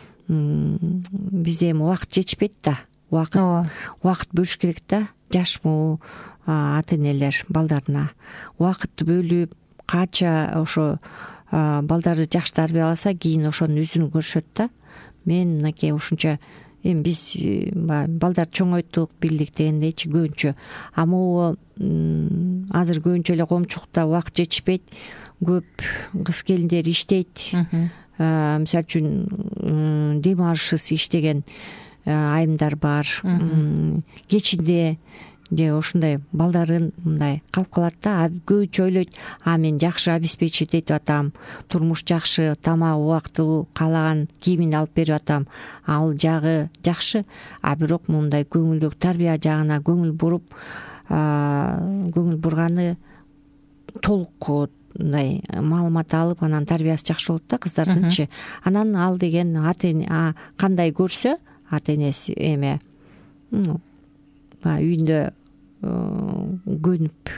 бизде эми убакыт жетишпейт да. Убакыт убакыт бөлүш керек да. Жашмуу ата энелер балдарына убакытты бөлүп, канча ошо балдарды жакшы тарбияласа, кийин ошонун өзүн көрүшөт да. Мен мынакей ушунча эми биз балдар чоңойттук, билдик дегендейчи көбүнчө. А могу азыр көбүнчө эле коомчулукта убакыт жетишпейт, көп кыз келиндер иштейт. Мисалы үчүн дем алышсыз иштеген айымдар бар. Кечинде же ушундай балдарын мындай калып калат да. Көбүнчө ойлойт, а мен жакшы обеспечить этип атам, турмуш жакшы, тамак убактылуу, каалаган кийимин алып берип атам. Ал жагы жакшы, а бирок мындай көңүлдүк тарбия жагына көңүл буруп, көңүл бурганы толук мындай маалымат алып, анан тарбиясы жакшы болот да кыздардынчы. Анан ал деген ата эне кандай көрсө, ата энеси эме үйүндө көнүп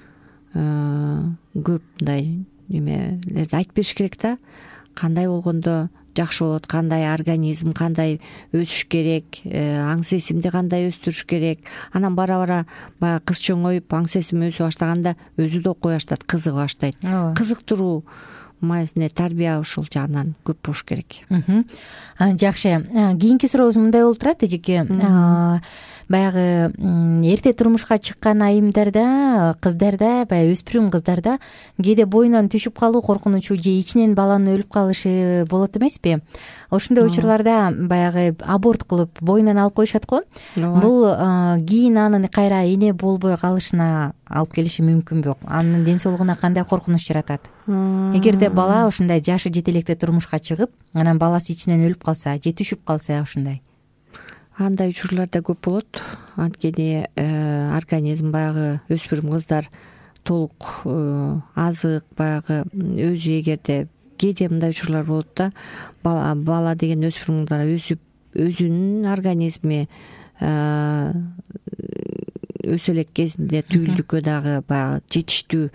көп мындай эмелерди айтып бериш керек да. Кандай болгондо жакшы болот, кандай организм кандай өсүш керек, аң сезимди кандай өстүрүш керек. Анан бара-бара баягы кыз чоңоюп, аң сезими өсө баштаганда өзү да окуй баштайт, кызыга баштайт. Кызыктыруу маасіне тарбия ушул жагынан көп болуш керек. Жакшы. Кийинки сурообуз мындай болуп турат эжеке. Баягы эрте турмушка чыккан айымдарда, кыздарда, баягы өспүрүм кыздарда кээде боюнан түшүп калуу коркунучу же ичинен баланын өлүп калышы болот эмеспи? Ошондой учурларда баягы аборт кылып боюнан алып коюшат го. Бул кийин анын кайра эне болбой калышына алып келиши мүмкүнбү? Анын ден соолугуна кандай коркунуч жаратат? Эгерде бала ушундай жашы жете электе турмушка чыгып, анан баласы ичинен өлүп калса же түшүп калса ушундай. Андай учурларда көп болот. Анткени организм баягы өспүрүм кыздар толук азык баягы өзү эгерде кээде мындай учурлар болот да, бала, бала деген өспүрүм кыздар өсүп өзүнүн организми өсө элек кезинде түйүлдүккө дагы баягы жетиштүү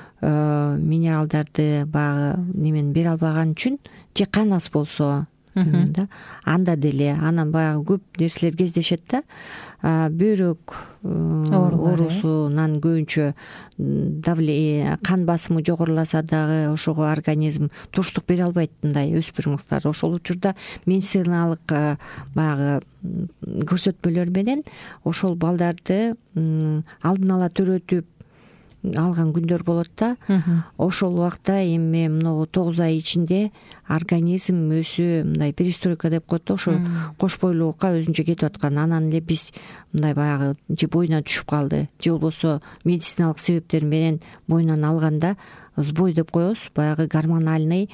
минералдарды баягы немени бере албаган үчүн же кан аз болсо да, анда деле анан баягы көп нерселер кездешет да. Бөйрөк оорусунан көбүнчө давление, кан басымы жогоруласа дагы ошого организм туруштук бере албайт мындай өспүрүм кыздар. Ошол учурда медициналык баягы көрсөтмөлөр менен ошол балдарды алдын ала төрөтүп алган күндөр болот да. Ошол убакта эми могу тогуз ай ичинде организм өзү мындай перестройка деп коет да, ошо кош бойлуулукка өзүнчө кетип аткан. Анан эле биз мындай баягы же боюнан түшүп калды же болбосо медициналык себептер менен боюнан алганда сбой деп коебуз, баягы гормональный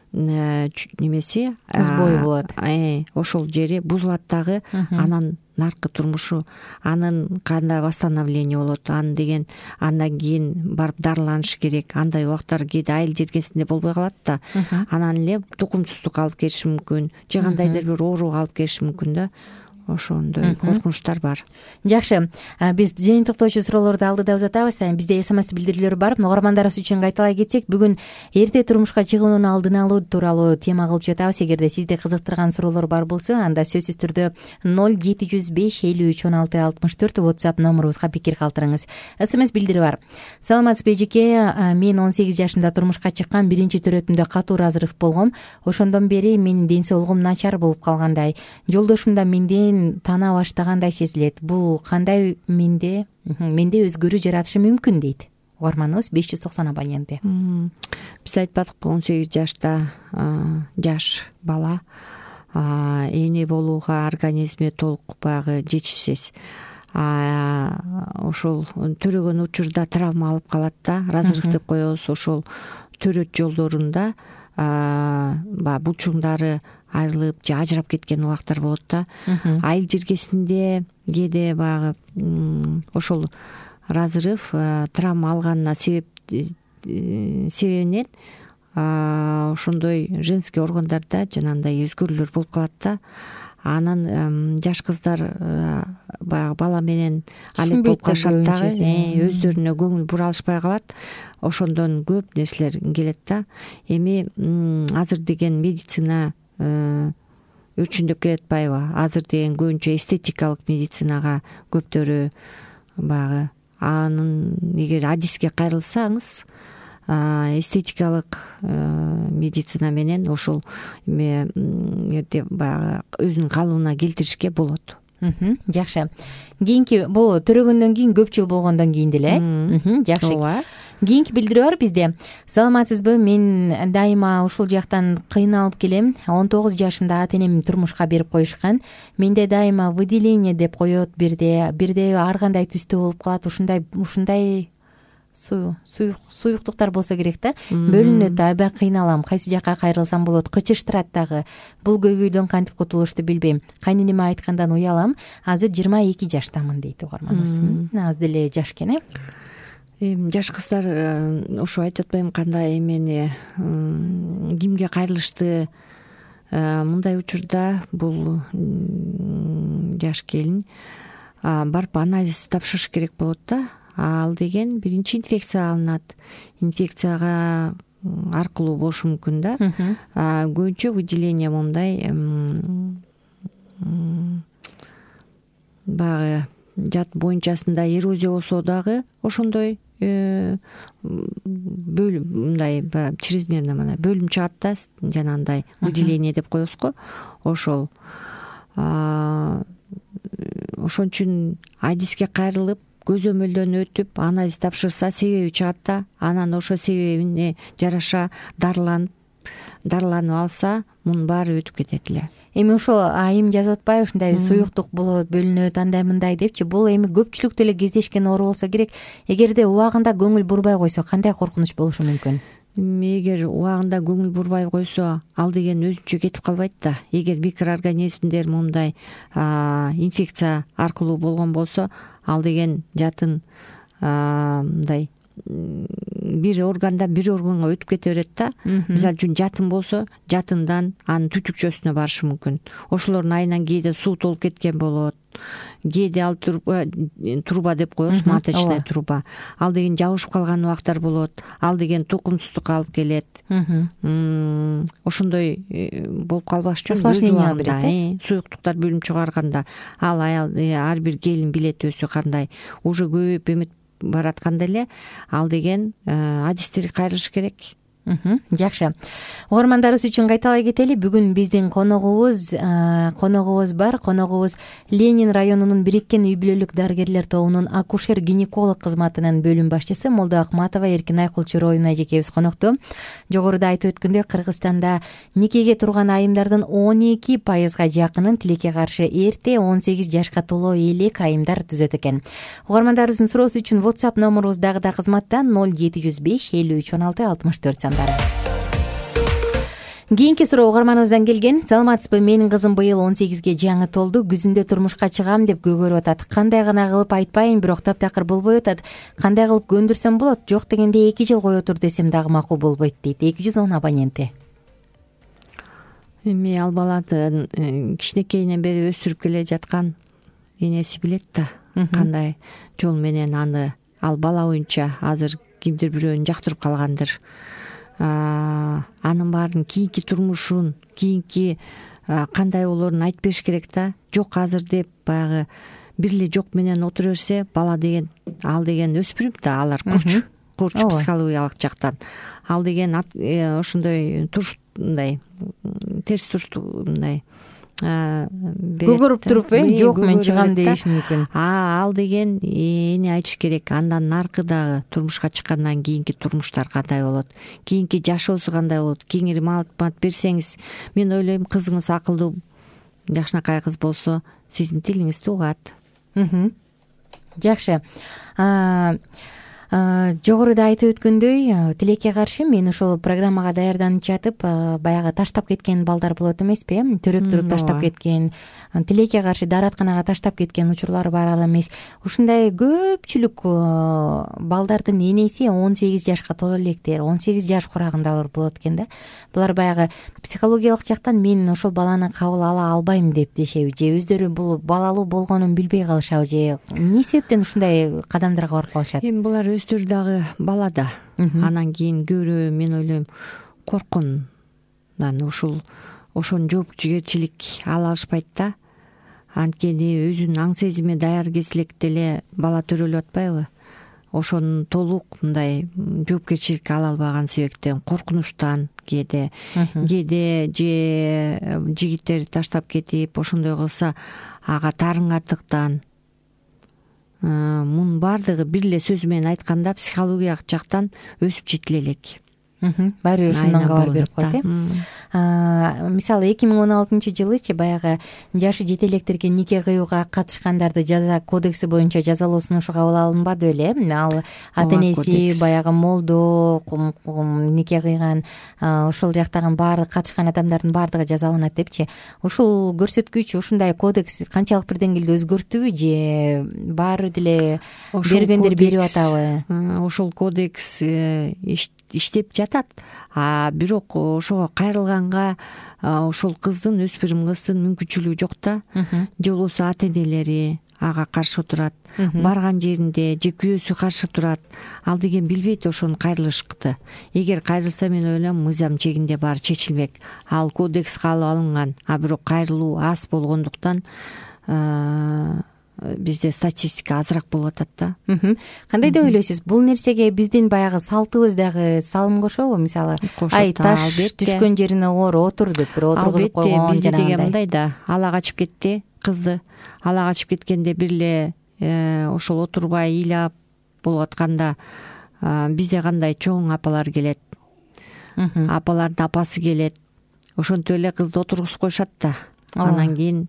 немеси сбой болот. Ошол жери бузулат дагы, анан наркы турмушу, анын кандай восстановление болот, аны деген андан кийин барып дарыланыш керек. Андай убактар кээде айыл жергесинде болбой калат да, анан эле тукумсуздукка алып келиши мүмкүн, же кандайдыр бир ооруга алып келиши мүмкүн да. Ошондой коркунучтар бар. Жакшы. Биз жыйынтыктоочу суроолорду алдыда узатабыз. Бизде смс билдирүүлөр бар. Угармандарыбыз үчүн кайталай кетсек, бүгүн эрте турмушка чыгуунун алдын алуу тууралуу тема кылып жатабыз. Эгерде сизди кызыктырган суроолор бар болсо, анда сөзсүз түрдө ноль жети жүз беш элүү үч он алты алтымыш төрт WhatsApp номерубузга пикир калтырыңыз. смс билдири бар. Саламатсызбы эжеке? Мен он сегиз жашымда турмушка чыккан, биринчи төрөтүмдө катуу разрыв болгом. Ошондон бери менин ден соолугум начар болуп калгандай. Жолдошум да менден тана баштагандай сезилет. Бул кандай менде менде өзгөрүү жаратышы мүмкүн дейт угарманыбыз беш жүз токсон абоненти. Биз айтпадыкпы, он сегиз жашта жаш бала эне болууга организми толук баягы жетишсиз. Ошол төрөгөн учурда травма алып калат да, разрыв деп коебуз. Ошол төрөт жолдорунда баягы булчуңдары айрылып же ажырап кеткен убактар болот да. Айыл жергесинде кээде баягы ошол разрыв травма алганына себеп себебинен ошондой женский органдарда жанагындай өзгөрүүлөр болуп калат да. Анан жаш кыздар баягы бала менен алек болуп калышат дагы, өздөрүнө көңүл бура алышпай калат. Ошондон көп нерселер келет да. Эми азыр деген медицина өрчүндөп келатпайбы? Азыр деген көбүнчө эстетикалык медицинага көптөрү баягы анын эгер адиске кайрылсаңыз, эстетикалык медицина менен ошол эме баягы өзүнүн калыбына келтиришке болот. Жакшы. Кийинки бул төрөгөндөн кийин көп жыл болгондон кийин деле. Жакшы. Кийинки билдирүү бар бизде. Саламатсызбы? Мен дайыма ушул жактан кыйналып келем. он тогуз жашында ата энем турмушка берип коюшкан. Менде дайыма выделение деп коет, бирде бирде ар кандай түстө болуп калат. Ушундай ушундай суюк суюктуктар болсо керек да. Бөлүнөт, аябай кыйналам. Кайсы жакка кайрылсам болот, кычыштырат дагы. Бул көйгөйдөн кантип кутулушту билбейм. Кайненеме айткандан уялам. Азыр жыйырма эки жаштамын дейт угарманыбыз. Аз деле жаш экен, э? Жаш кыздар ошо айтып атпайм кандай эмени кимге кайрылышты. Мындай учурда бул жаш келин барып анализ тапшырыш керек болот да. Ал деген биринчи инфекция алынат. Инфекцияга аркылуу болушу мүмкүн да. Көбүнчө выделение мондай баягы жат боюнчасында эрозия болсо дагы ошондой мындай чрезмерно мына бөлүм чыгат да, жанагындай выделение деп коебуз го, ошол ошон үчүн адиске кайрылып көзөмөлдөн өтүп анализ тапшырса себеби чыгат да, анан ошол себебине жараша дарыланып дарыланып алса мунун баары өтүп кетет эле. Эми ошол айым жазып атпайбы, ушундай суюктук болот, бөлүнөт, андай мындай депчи. Бул эми көпчүлүктө эле кездешкен оору болсо керек. Эгерде убагында көңүл бурбай койсо кандай коркунуч болушу мүмкүн? Эгер убагында көңүл бурбай койсо, ал деген өзүнчө кетип калбайт да. Эгер микроорганизмдер мындай инфекция аркылуу болгон болсо, ал деген жатын мындай бир органдан бир органга өтүп кете берет да. Мисалы үчүн жатын болсо, жатындан анын түтүкчөсүнө барышы мүмкүн. Ошолордун айынан кээде суу толуп кеткен болот. Кээде ал труба, труба деп коебуз, маточная труба. Ал деген жабышып калган убактар болот. Ал деген тукумсуздукка алып келет. Ошондой болуп калбаш үчүн осложнение берет. Суюктуктар бөлүнүп чыгарганда ал аял ар бир келин билет өзү кандай уже көбөйүп эметип баратканда эле ал деген адистерге кайрылыш керек. Жакшы. Угармандарыбыз үчүн кайталай кетели. Бүгүн биздин коногубуз коногубуз бар. Коногубуз Ленин районунун бириккен үй бүлөлүк дарыгерлер тобунун акушер-гинеколог кызматынын бөлүм башчысы Молдо Акматова Эркинай Кулчуроевна эжекебиз конокту. Жогоруда айтып өткөндөй, Кыргызстанда никеге турган айымдардын он эки пайызга жакынын тилекке каршы эрте он сегиз жашка толо элек айымдар түзөт экен. Угармандарыбыздын суроосу үчүн WhatsApp номерубуз дагы да кызматта ноль жети жүз беш элүү үч он алты алтымыш төрт. Кийинки суроо угарманыбыздан келген. Саламатсызбы? Менин кызым быйыл он сегизге жаңы толду. Күзүндө турмушка чыгам деп көгөрүп атат. Кандай гана кылып айтпайын, бирок таптакыр болбой атат. Кандай кылып көндүрсөм болот? Жок дегенде эки жыл кое тур десем дагы макул болбойт дейт. эки жүз он абоненти. Эми ал баланы кичинекейинен бери өстүрүп келе жаткан энеси билет да, кандай жол менен аны ал бала оюнча азыр кимдир бирөөнү жактырып калгандыр. Анын баарын кийинки турмушун, кийинки кандай болоорун айтып бериш керек да. Жок азыр деп баягы бир эле жок менен отура берсе, бала деген ал деген өспүрүм да, алар курч, курч психологиялык жактан. Ал деген ошондой туруш мындай терс туруш мындай көгөрүп туруп, э жок мен чыгам дейиш мүмкүн. А ал деген эне айтыш керек. Андан наркы дагы турмушка чыккандан кийинки турмуштар кандай болот, кийинки жашоосу кандай болот, кеңири маалымат берсеңиз, мен ойлойм кызыңыз акылдуу, жакшынакай кыз болсо сиздин тилиңизди угат. Жакшы. Жогоруда айтып өткөндөй, тилекке каршы мен ошол программага даярданып жатып, баягы таштап кеткен балдар болот эмеспи? Төрөп туруп таштап кеткен, тилекке каршы дааратканага таштап кеткен учурлар бар эмес. Ушундай көпчүлүк балдардын энеси он сегиз жашка толо электер, он сегиз жаш курагындагылар болот экен да. Булар баягы психологиялык жактан мен ошол баланы кабыл ала албайм деп дешеби, же өздөрү бул балалуу болгонун билбей калышабы, же эмне себептен ушундай кадамдарга барып калышат? Эми булар өздөрү дагы бала да. Анан кийин көбүрөөкү мен ойлойм коркундан ушул ошонун жоопкерчилик ала алышпайт да. Анткени өзүнүн аң сезими даяр кезлекте эле бала төрөлүп атпайбы? Ошонун толук мындай жоопкерчилик ала албаган себептен, коркунучтан, кээде кээде же жигиттер таштап кетип ошондой кылса ага таарынгандыктан. Мунун баардыгы бир эле сөз менен айтканда психологиялык жактан өсүп жетиле элек. Баары бир шунанга барып берип коет, э? Мисалы эки миң он алтынчы жылычы баягы жашы жете электерге нике кыюуга катышкандарды жаза кодекси боюнча жазалоо сунушу кабыл алынбады беле? Ал ата энеси баягы молдо нике кыйган, ошол жактагы баардык катышкан адамдардын баардыгы жазаланат депчи. Ушул көрсөткүч, ушундай кодекс канчалык бир деңгээлде өзгөрттүбү, же баары деле бергендер берип атабы? Ошол кодекс иштеп жатат, а бирок ошого кайрылганга ошол кыздын, өспүрүм кыздын мүмкүнчүлүгү жок да. Же болбосо ата энелери ага каршы турат, барган жеринде же күйөөсү каршы турат. Ал деген билбейт ошонун кайрылышты. Эгер кайрылса, мен ойлойм мыйзам чегинде баары чечилмек. Ал кодекс кабыл алынган, а бирок кайрылуу аз болгондуктан бизде статистика азыраак болуп атат да. Кандай деп ойлойсуз, бул нерсеге биздин баягы салтыбыз дагы салым кошобу? Мисалы, ай таш түшкөн жерине оор отур деп туруп отургузуп койгон. Албетте, бизде деген мындай да, ала качып кетти, кызды ала качып кеткенде бир эле ошол отурбай ыйлап болуп атканда бизде кандай чоң апалар келет, апалардын апасы келет, ошентип эле кызды отургузуп коюшат да. Анан кийин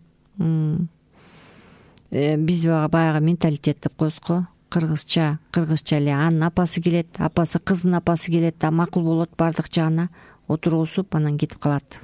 биз баягы менталитет деп коебуз го, кыргызча кыргызча эле анын апасы келет, апасы кыздын апасы келет да, макул болот, баардык жагына отургузуп анан кетип калат.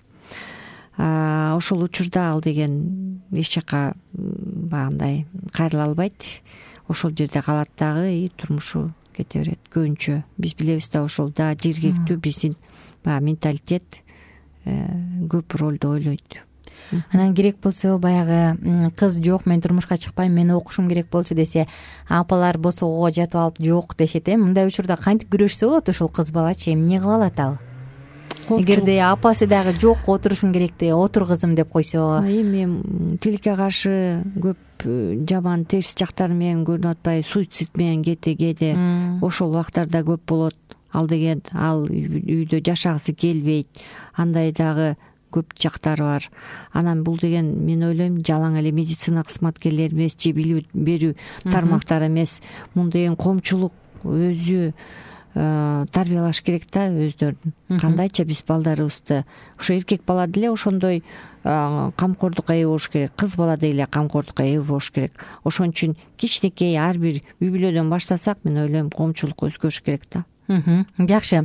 Ошол учурда ал деген эч жака баягындай кайрыла албайт, ошол жерде калат дагы, и турмушу кете берет. Көбүнчө биз билебиз да, ошол да жергиликтүү биздин баягы менталитет көп ролду ойлойт. Анан керек болсо баягы кыз жок, мен турмушка чыкпайм, мен окушум керек болчу десе, апалар босогого жатып алып жок дешет. Э мындай учурда кантип күрөшсө болот ошол кыз балачы, эмне кыла алат ал? Эгерде апасы дагы жок, отурушуң керек де, отур кызым деп койсо. Эми тилекке каршы көп жаман терс жактары менен көрүнүп атпайбы, суицид менен кете кээде ошол убактарда көп болот. Ал деген ал үйдө жашагысы келбейт, андай дагы көп жактары бар. Анан бул деген мен ойлойм жалаң эле медицина кызматкерлери эмес, же билүү берүү тармактары эмес, муну деген коомчулук өзү тарбиялаш керек да өздөрүн. Кандайча биз балдарыбызды, ошо эркек бала деле ошондой камкордукка ээ болуш керек, кыз бала деле камкордукка ээ болуш керек. Ошон үчүн кичинекей ар бир үй бүлөдөн баштасак, мен ойлойм коомчулук өзгөрүш керек да. Жакшы.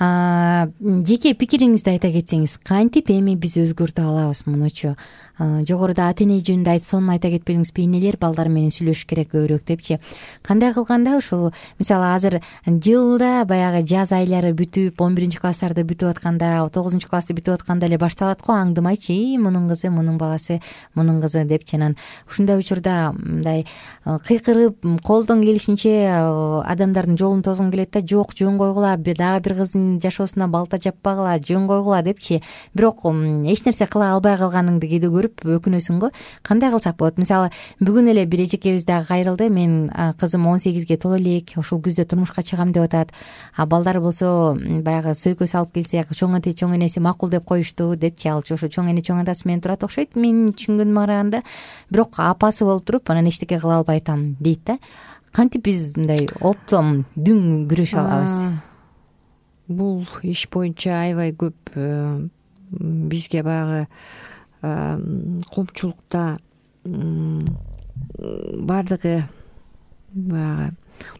Жеке пикириңизди айта кетсеңиз, кантип эми биз өзгөртө алабыз мунучу? Жогоруда ата эне жөнүндө айт, сонун айта кетпедиңизби, энелер балдар менен сүйлөшүш керек көбүрөөк депчи. Кандай кылганда ушул мисалы азыр жылда баягы жаз айлары бүтүп, он биринчи класстарды бүтүп атканда, тогузунчу классты бүтүп атканда эле башталат го, аңдымайчы, мунун кызы, мунун баласы, мунун кызы депчи. Анан ушундай учурда мындай кыйкырып, колдон келишинче адамдардын жолун тозгон келет да, жок жөн койгула, дагы бир кыздын жашоосуна балта жаппагыла, жөн койгула депчи. Бирок эч нерсе кыла албай калганыңды кээде көрүп өкүнөсүң го. Кандай кылсак болот? Мисалы, бүгүн эле бир эжекебиз дагы кайрылды. Мен кызым он сегизге толо элек, ошол күздө турмушка чыгам деп атат. А балдар болсо баягы сөйкө салып келсек, чоң ата чоң энеси макул деп коюшту депчи. Ал ошо чоң эне чоң атасы менен турат окшойт, менин түшүнгөнүмө караганда. Бирок апасы болуп туруп, анан эчтеке кыла албай атам дейт да. Кантип биз мындай оптом дүң күрөшө алабыз? Бул иш боюнча аябай көп бизге баягы коомчулукта баардыгы баягы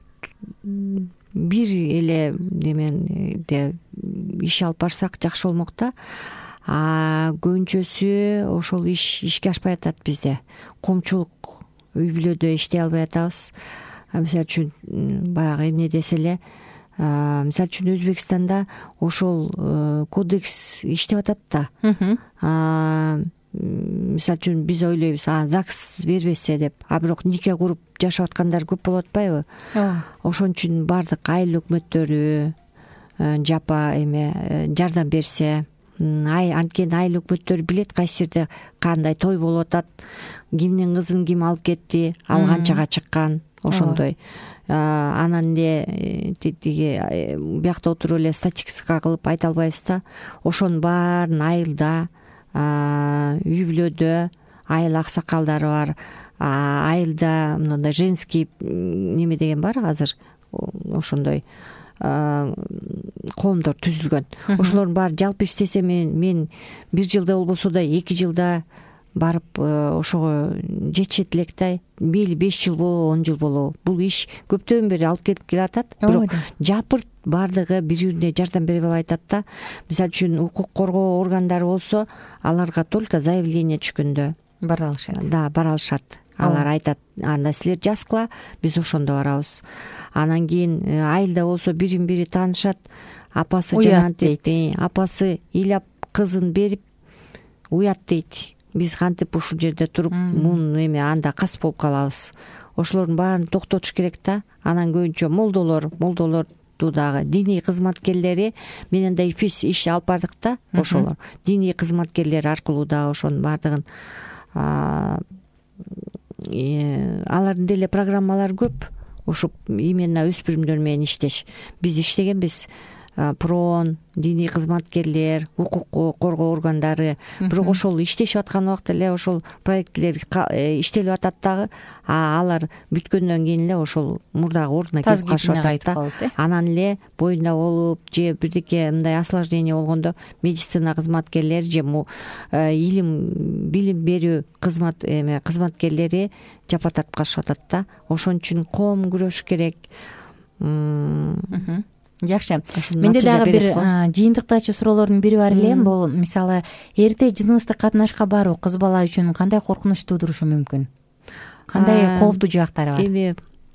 бир эле неменде иш алып барсак жакшы болмок да. А көбүнчөсү ошол иш ишке ашпай атат бизде. Коомчулук үй бүлөдө иштей албай атабыз. Мисалы үчүн баягы эмне десе эле, мисалы үчүн Өзбекстанда ошол кодекс иштеп атат да. Мисалы үчүн биз ойлойбуз, ЗАГС бербесе деп, а бирок нике куруп жашап аткандар көп болуп атпайбы? Ошон үчүн баардык айыл өкмөттөрү жапа эме жардам берсе, ай анткени айыл өкмөттөрү билет кайсы жерде кандай той болуп атат, кимдин кызын ким алып кетти, ал канчага чыккан, ошондой. Анан эле тиги биякта отуруп эле статистика кылып айта албайбыз да. Ошонун баарын айылда, үй бүлөдө айыл аксакалдары бар, айылда мындай женский неме деген бар азыр, ошондой коомдор түзүлгөн. Ошолордун баары жалпы иштесе, мен мен бир жылда болбосо да эки жылда барып ошого жетишет элек да. Мейли беш жыл болобу, он жыл болобу, бул иш көптөн бери алып келип келатат. Бирок жапырт баардыгы бири бирине жардам бере албай атат да. Мисалы үчүн укук коргоо органдары болсо, аларга только заявление түшкөндө бара алышат. Да, бара алышат. Алар айтат, анда силер жазгыла, биз ошондо барабыз. Анан кийин айылда болсо бирин бири таанышат, апасы жанат дейт, апасы ыйлап кызын берип уят дейт. Биз кантип ушул жерде туруп, мун эме анда кас болуп калабыз. Ошолордун баарын токтотуш керек да. Анан көбүнчө молдолор, молдолорду дагы диний кызматкерлери менен да иш алып бардык да. Ошолор диний кызматкерлер аркылуу дагы ошонун баардыгын алардын деле программалары көп. Ошо именно өспүрүмдөр менен иштеш. Биз иштегенбиз проон, диний кызматкерлер, укук коргоо органдары. Бирок ошол иштешип аткан убакта эле ошол проектлер иштелип атат дагы. А алар бүткөндөн кийин эле ошол мурдагы ордуна кетип калышып атат да. Анан эле боюнда болуп же бирдеке мындай осложнение болгондо медицина кызматкерлери же илим билим берүү кызмат эме кызматкерлери жапа тартып калышып атат да. Ошон үчүн коом күрөшүш керек. Жакшы. Менде дагы бир жыйынтыктачу суроолордун бири бар эле. Бул мисалы эрте жыныстык катнашка баруу кыз бала үчүн кандай коркунуч туудурушу мүмкүн? Кандай кооптуу жактары бар? Эми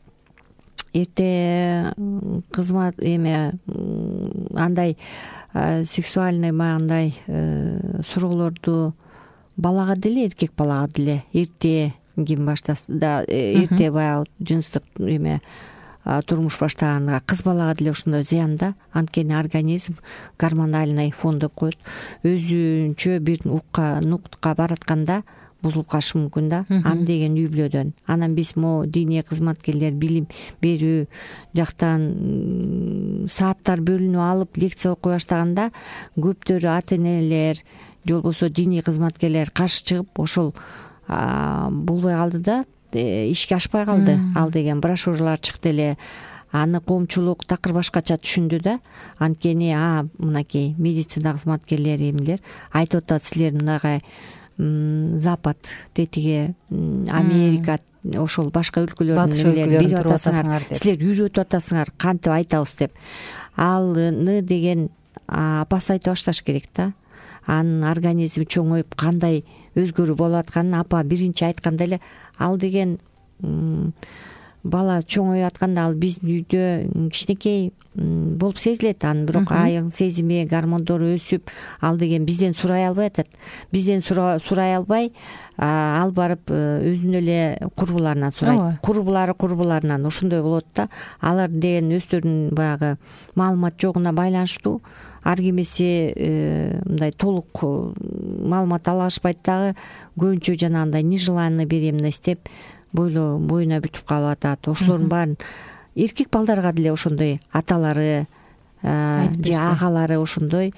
эрте кызмат эме андай сексуальный баягындай суроолорду балага деле, эркек балага деле эрте ким баштаса да, эрте баягы жыныстык эме турмуш баштаганга кыз балага деле ошондой зыян да. Анткени организм гормональный фон деп коет. Өзүнчө бир укка нуктка баратканда бузулуп калышы мүмкүн да. Аны деген үй бүлөдөн. Анан биз могу диний кызматкерлер билим берүү жактан сааттар бөлүнүп алып лекция окуй баштаганда көптөрү ата энелер же болбосо диний кызматкерлер каршы чыгып ошол болбой калды да, ишке ашпай калды. Ал деген брошюралар чыкты эле. Аны коомчулук такыр башкача түшүндү да. Анткени а мынакей медицина кызматкерлери эмилер айтып атат, силер мынагай Запад тетиги, Америка, ошол башка өлкөлөрдүн берип атасыңар, силер үйрөтүп атасыңар, кантип айтабыз деп. Аны деген апасы айтып башташ керек да. Анын организми чоңоюп кандай өзгөрүү болуп атканын апа биринчи айтканда эле, ал деген бала чоңоюп атканда ал биздин үйдө кичинекей болуп сезилет. Анын бирок айыл сезими, гормондору өсүп, ал деген бизден сурай албай атат. Бизден сурай албай, ал барып өзүнүн эле курбуларынан сурайт. Курбулары курбуларынан ошондой болот да. Алар деген өздөрүнүн баягы маалымат жогуна байланыштуу. Ар кимиси мындай толук маалымат ала алышпайт дагы. Көбүнчө жанагындай нежеланный беременность деп бойло боюна бүтүп калып атат. Ошолордун баарын эркек балдарга деле ошондой аталары же агалары ошондой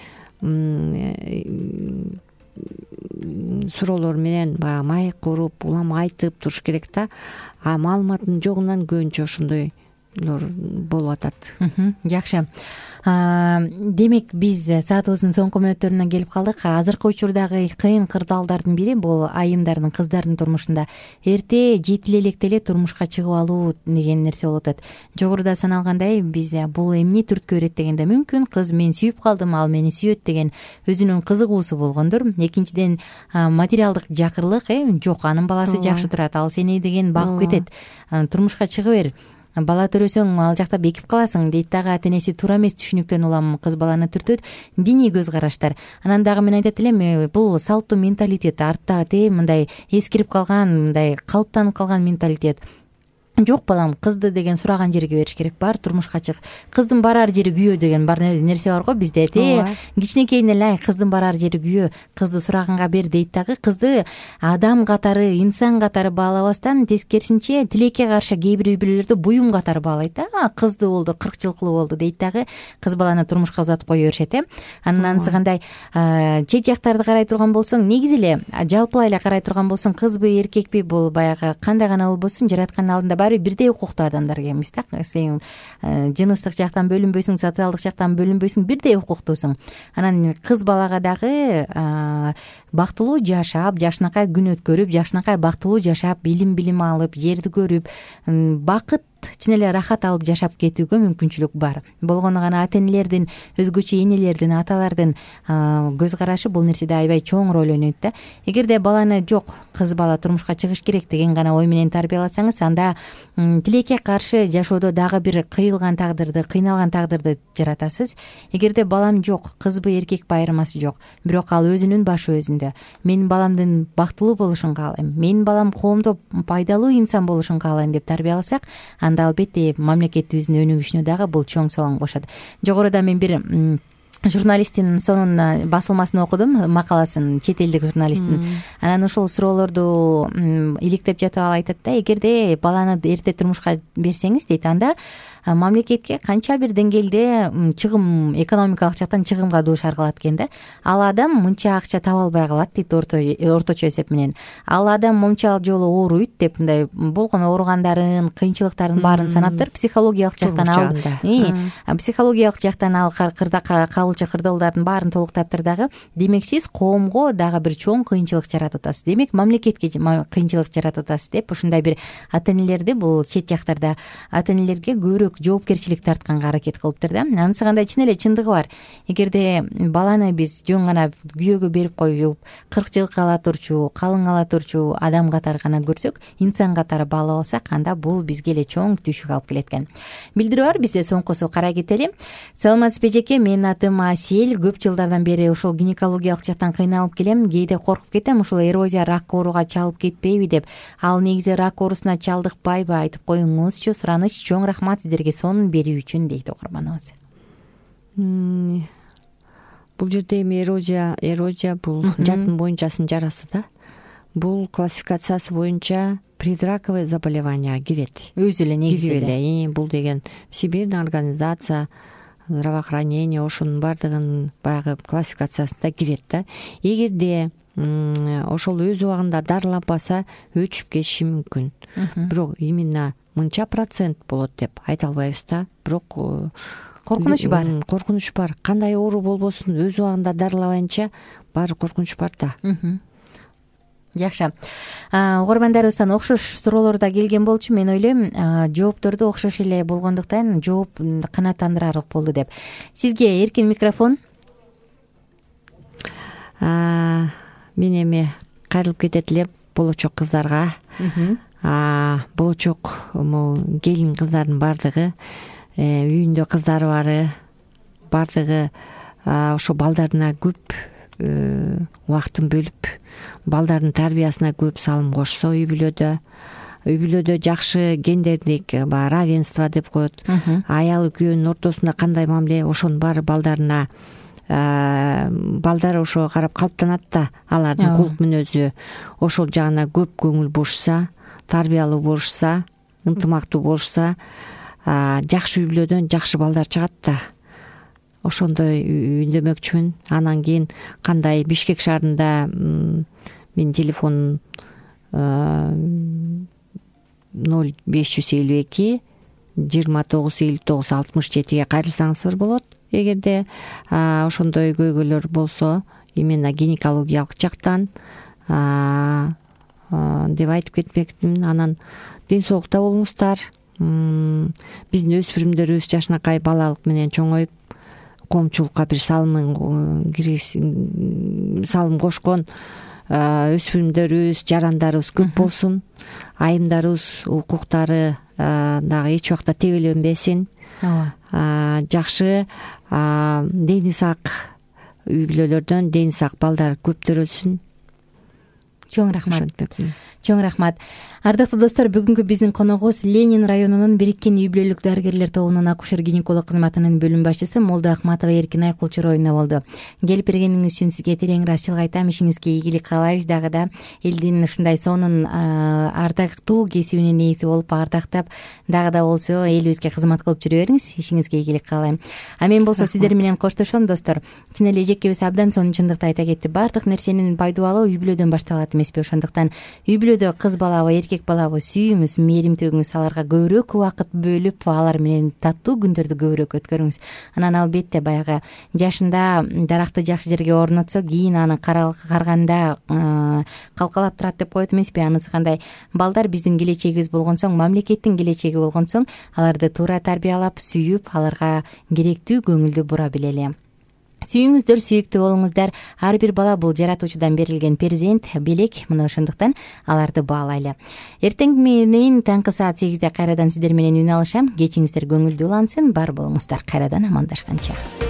суроолор менен баягы маек уруп, улам айтып туруш керек да. А маалыматтын жогунан көбүнчө ошондой болуп атат. Жакшы. Демек биз саатыбыздын соңку мүнөттөрүнө келип калдык. Азыркы учурдагы кыйын кырдаалдардын бири бул айымдардын, кыздардын турмушунда эрте жетиле электе эле турмушка чыгып алуу деген нерсе болуп атат. Жогоруда саналгандай, биз бул эмне түрткү берет дегенде мүмкүн кыз мен сүйүп калдым, ал мени сүйөт деген өзүнүн кызыгуусу болгондур. Экинчиден материалдык жакырлык, э жок, анын баласы жакшы турат, ал сени деген багып кетет. Турмушка чыгып бер. Бала төрөсөң ал жакта бекип каласың дейт дагы ата энеси. Туура эмес түшүнүктөн улам кыз баланы түртөт. Диний көз караштар. Анан дагы мен айтат элем, бул салттуу менталитет, арттагы мындай эскирип калган, мындай калыптанып калган менталитет. Жок балам, кызды деген сураган жерге бериш керек, бар турмушка чык. Кыздын барар жери күйөө деген бар нерсе бар го бизде. Те кичинекейинен эле кыздын барар жери күйөө, кызды сураганга бер дейт дагы. Кызды адам катары, инсан катары баалабастан тескерисинче тилекке каршы кээ бир үй бүлөлөрдө буюм катары баалайт да. Кызды болду, кырк жылкылуу болду дейт дагы. Кыз баланы турмушка узатып кое беришет, э. Анын ансыгандай чет жактарды карай турган болсоң, негизи эле жалпылай эле карай турган болсоң, кызбы, эркекпи, бул баягы кандай гана болбосун, жараткандын алдында бирдей укуктуу адамдар эмес да. Сен жыныстык жактан бөлүнбөйсүң, социалдык жактан бөлүнбөйсүң, бирдей укуктуусуң. Анан кыз балага дагы бактылуу жашап, жакшынакай күн өткөрүп, жакшынакай бактылуу жашап, билим билим алып, жерди көрүп, бакыт чын эле рахат алып жашап кетүүгө мүмкүнчүлүк бар. Болгону гана ата энелердин, өзгөчө энелердин, аталардын көз карашы бул нерседе аябай чоң роль ойнойт да. Эгерде баланы жок, кыз бала турмушка чыгыш керек деген гана ой менен тарбияласаңыз, анда тилекке каршы жашоодо дагы бир кыйылган тагдырды, кыйналган тагдырды жаратасыз. Эгерде балам жок, кызбы, эркекпи айырмасы жок, бирок ал өзүнүн башы өзүндө. Менин баламдын бактылуу болушун каалайм, менин балам коомдо пайдалуу инсан болушун каалайм деп тарбияласак, анда албетте мамлекетибиздин өнүгүшүнө дагы бул чоң салым кошот. Жогоруда мен бир журналисттин сонун басылмасын окудум, макаласын, чет элдик журналисттин. Анан ушул суроолорду иликтеп жатып алып айтат да, эгерде баланы эрте турмушка берсеңиз дейт, анда мамлекетке канча бир деңгээлде чыгым, экономикалык жактан чыгымга дуушар кылат экен да. Ал адам мынча акча таба албай калат дейт, орточо эсеп менен. Ал адам момчал жолу ооруйт деп, мындай болгон ооругандарын, кыйынчылыктарын баарын санап туруп, психологиялык жактан ал психологиялык жактан ал кырдака кабылчу кырдаалдардын баарын толуктаптыр дагы. Демек сиз коомго дагы бир чоң кыйынчылык жаратып атасыз. Демек мамлекетке кыйынчылык жаратып атасыз деп ушундай бир ата-энелерди, бул чет жактарда ата-энелерге көбүрөөк жоопкерчилик тартканга аракет кылыптыр да. Анысы кандай чын эле чындыгы бар. Эгерде баланы биз жөн гана күйөөгө берип коюп, кырк жылкы ала турчу, калың ала турчу адам катары гана көрсөк, инсан катары бала алсак, анда бул бизге эле чоң түйшүк алып келет экен. Билдирүү бар бизде, соңкусу карай кетели. Саламатсызбы эжеке, менин атым Асел. Көп жылдардан бери ушул гинекологиялык жактан кыйналып келем. Кээде коркуп кетем, ушул эрозия рак ооруга чалып кетпейби деп. Ал негизи рак оорусуна чалдыкпайбы, айтып коюңузчу. Сураныч чоң рахмат сиздерге сонун берүү үчүн, дейт окурманыбыз. Бул жерде эми эрозия, эрозия бул жатын боюнчасынын жарасы да. Бул классификациясы боюнча предраковое заболевание кирет. Өзү эле негизи. Бул деген Всемирная организация здравоохранения ошонун баардыгынын баягы классификациясында кирет да. Эгерде ошол өз убагында дарыланбаса өчүп кетиши мүмкүн. Бирок именно мынча процент болот деп айта албайбыз да. Бирок коркунуч бар. Коркунуч бар. Кандай оору болбосун, өз убагында дарылабайынча баары коркунуч бар да. Жакшы. Угармандарыбыздан окшош суроолор да келген болчу. Мен ойлойм, жоопторду окшош эле болгондуктан жооп канааттандырарлык болду деп. Сизге эркин микрофон. Мен эми кайрылып кетет элем болочок кыздарга. Болочок келин кыздардын баардыгы, үйүндө кыздары бары, баардыгы ошо балдарына көп убактын бөлүп, балдардын тарбиясына көп салым кошсо, үй бүлөдө үй бүлөдө жакшы гендердик равенство деп коет. Аял экөөнүн ортосунда кандай мамиле, ошонун баары балдарына, балдар ошого карап калыптанат да. Алардын кулк мүнөзү ошол жагына көп көңүл бурушса, тарбиялуу болушса, ынтымактуу болушса, жакшы үй бүлөдөн жакшы балдар чыгат да. Ошондой үндөмөкчүмүн. Анан кийин кандай Бишкек шаарында мен телефон ноль беш жүз элүү эки жыйырма тогуз элүү тогуз алтымыш жетиге кайрылсаңыздар болот. Эгерде ошондой көйгөйлөр болсо, именно гинекологиялык жактан деп айтып кетмекмин. Анан ден соолукта болуңуздар. Биздин өспүрүмдөрүбүз жашынакай балалык менен чоңоюп, коомчулукка бир салым салым кошкон өспүрүмдөрүбүз, жарандарыбыз көп болсун. Айымдарыбыз укуктары дагы эч убакта тебеленбесин. Жакшы дени сак үй бүлөлөрдөн дени сак балдар көп төрөлсүн. Чоң рахмат. Чоң рахмат. Ардактуу достор, бүгүнкү биздин коногубуз Ленин районунун бириккен үй бүлөлүк дарыгерлер тобунун акушер-гинеколог кызматынын бөлүм башчысы Молдо Акматова Эркинай Кулчуроевна болду. Келип бергениңиз үчүн сизге терең ыраазычылык айтам. Ишиңизге ийгилик каалайбыз. Дагы да элдин ушундай сонун ардактуу кесибинин ээси болуп, ардактап, дагы да болсо элибизге кызмат кылып жүрө бериңиз. Ишиңизге ийгилик каалайм. А мен болсо сиздер менен коштошом, достор. Чын эле эжекебиз абдан сонун чындыкты айта кетти. Баардык нерсенин пайдубалы үй бүлөдөн башталат эмеспи? Ошондуктан үй бүлөдө кыз балабы, эркек балабы сүйүңүз, мээримдүүлүгүңүз, аларга көбүрөөк убакыт бөлүп, алар менен таттуу күндөрдү көбүрөөк өткөрүңүз. Анан албетте баягы жашында даракты жакшы жерге орнотсо, кийин аны карганда калкалап турат деп коет эмеспи? Анысы кандай? Балдар биздин келечегибиз болгон соң, мамлекеттин келечеги болгон соң, аларды туура тарбиялап, сүйүп, аларга керектүү көңүлдү бура билели. Сүйүңүздөр, сүйүктүү болуңуздар. Ар бир бала бул жаратуучудан берилген перзент, белек. Мына ошондуктан аларды баалайлы. Эртең менен таңкы саат сегизде кайрадан сиздер менен үн алышам. Кечиңиздер көңүлдүү улансын. Бар болуңуздар. Кайрадан амандашканча.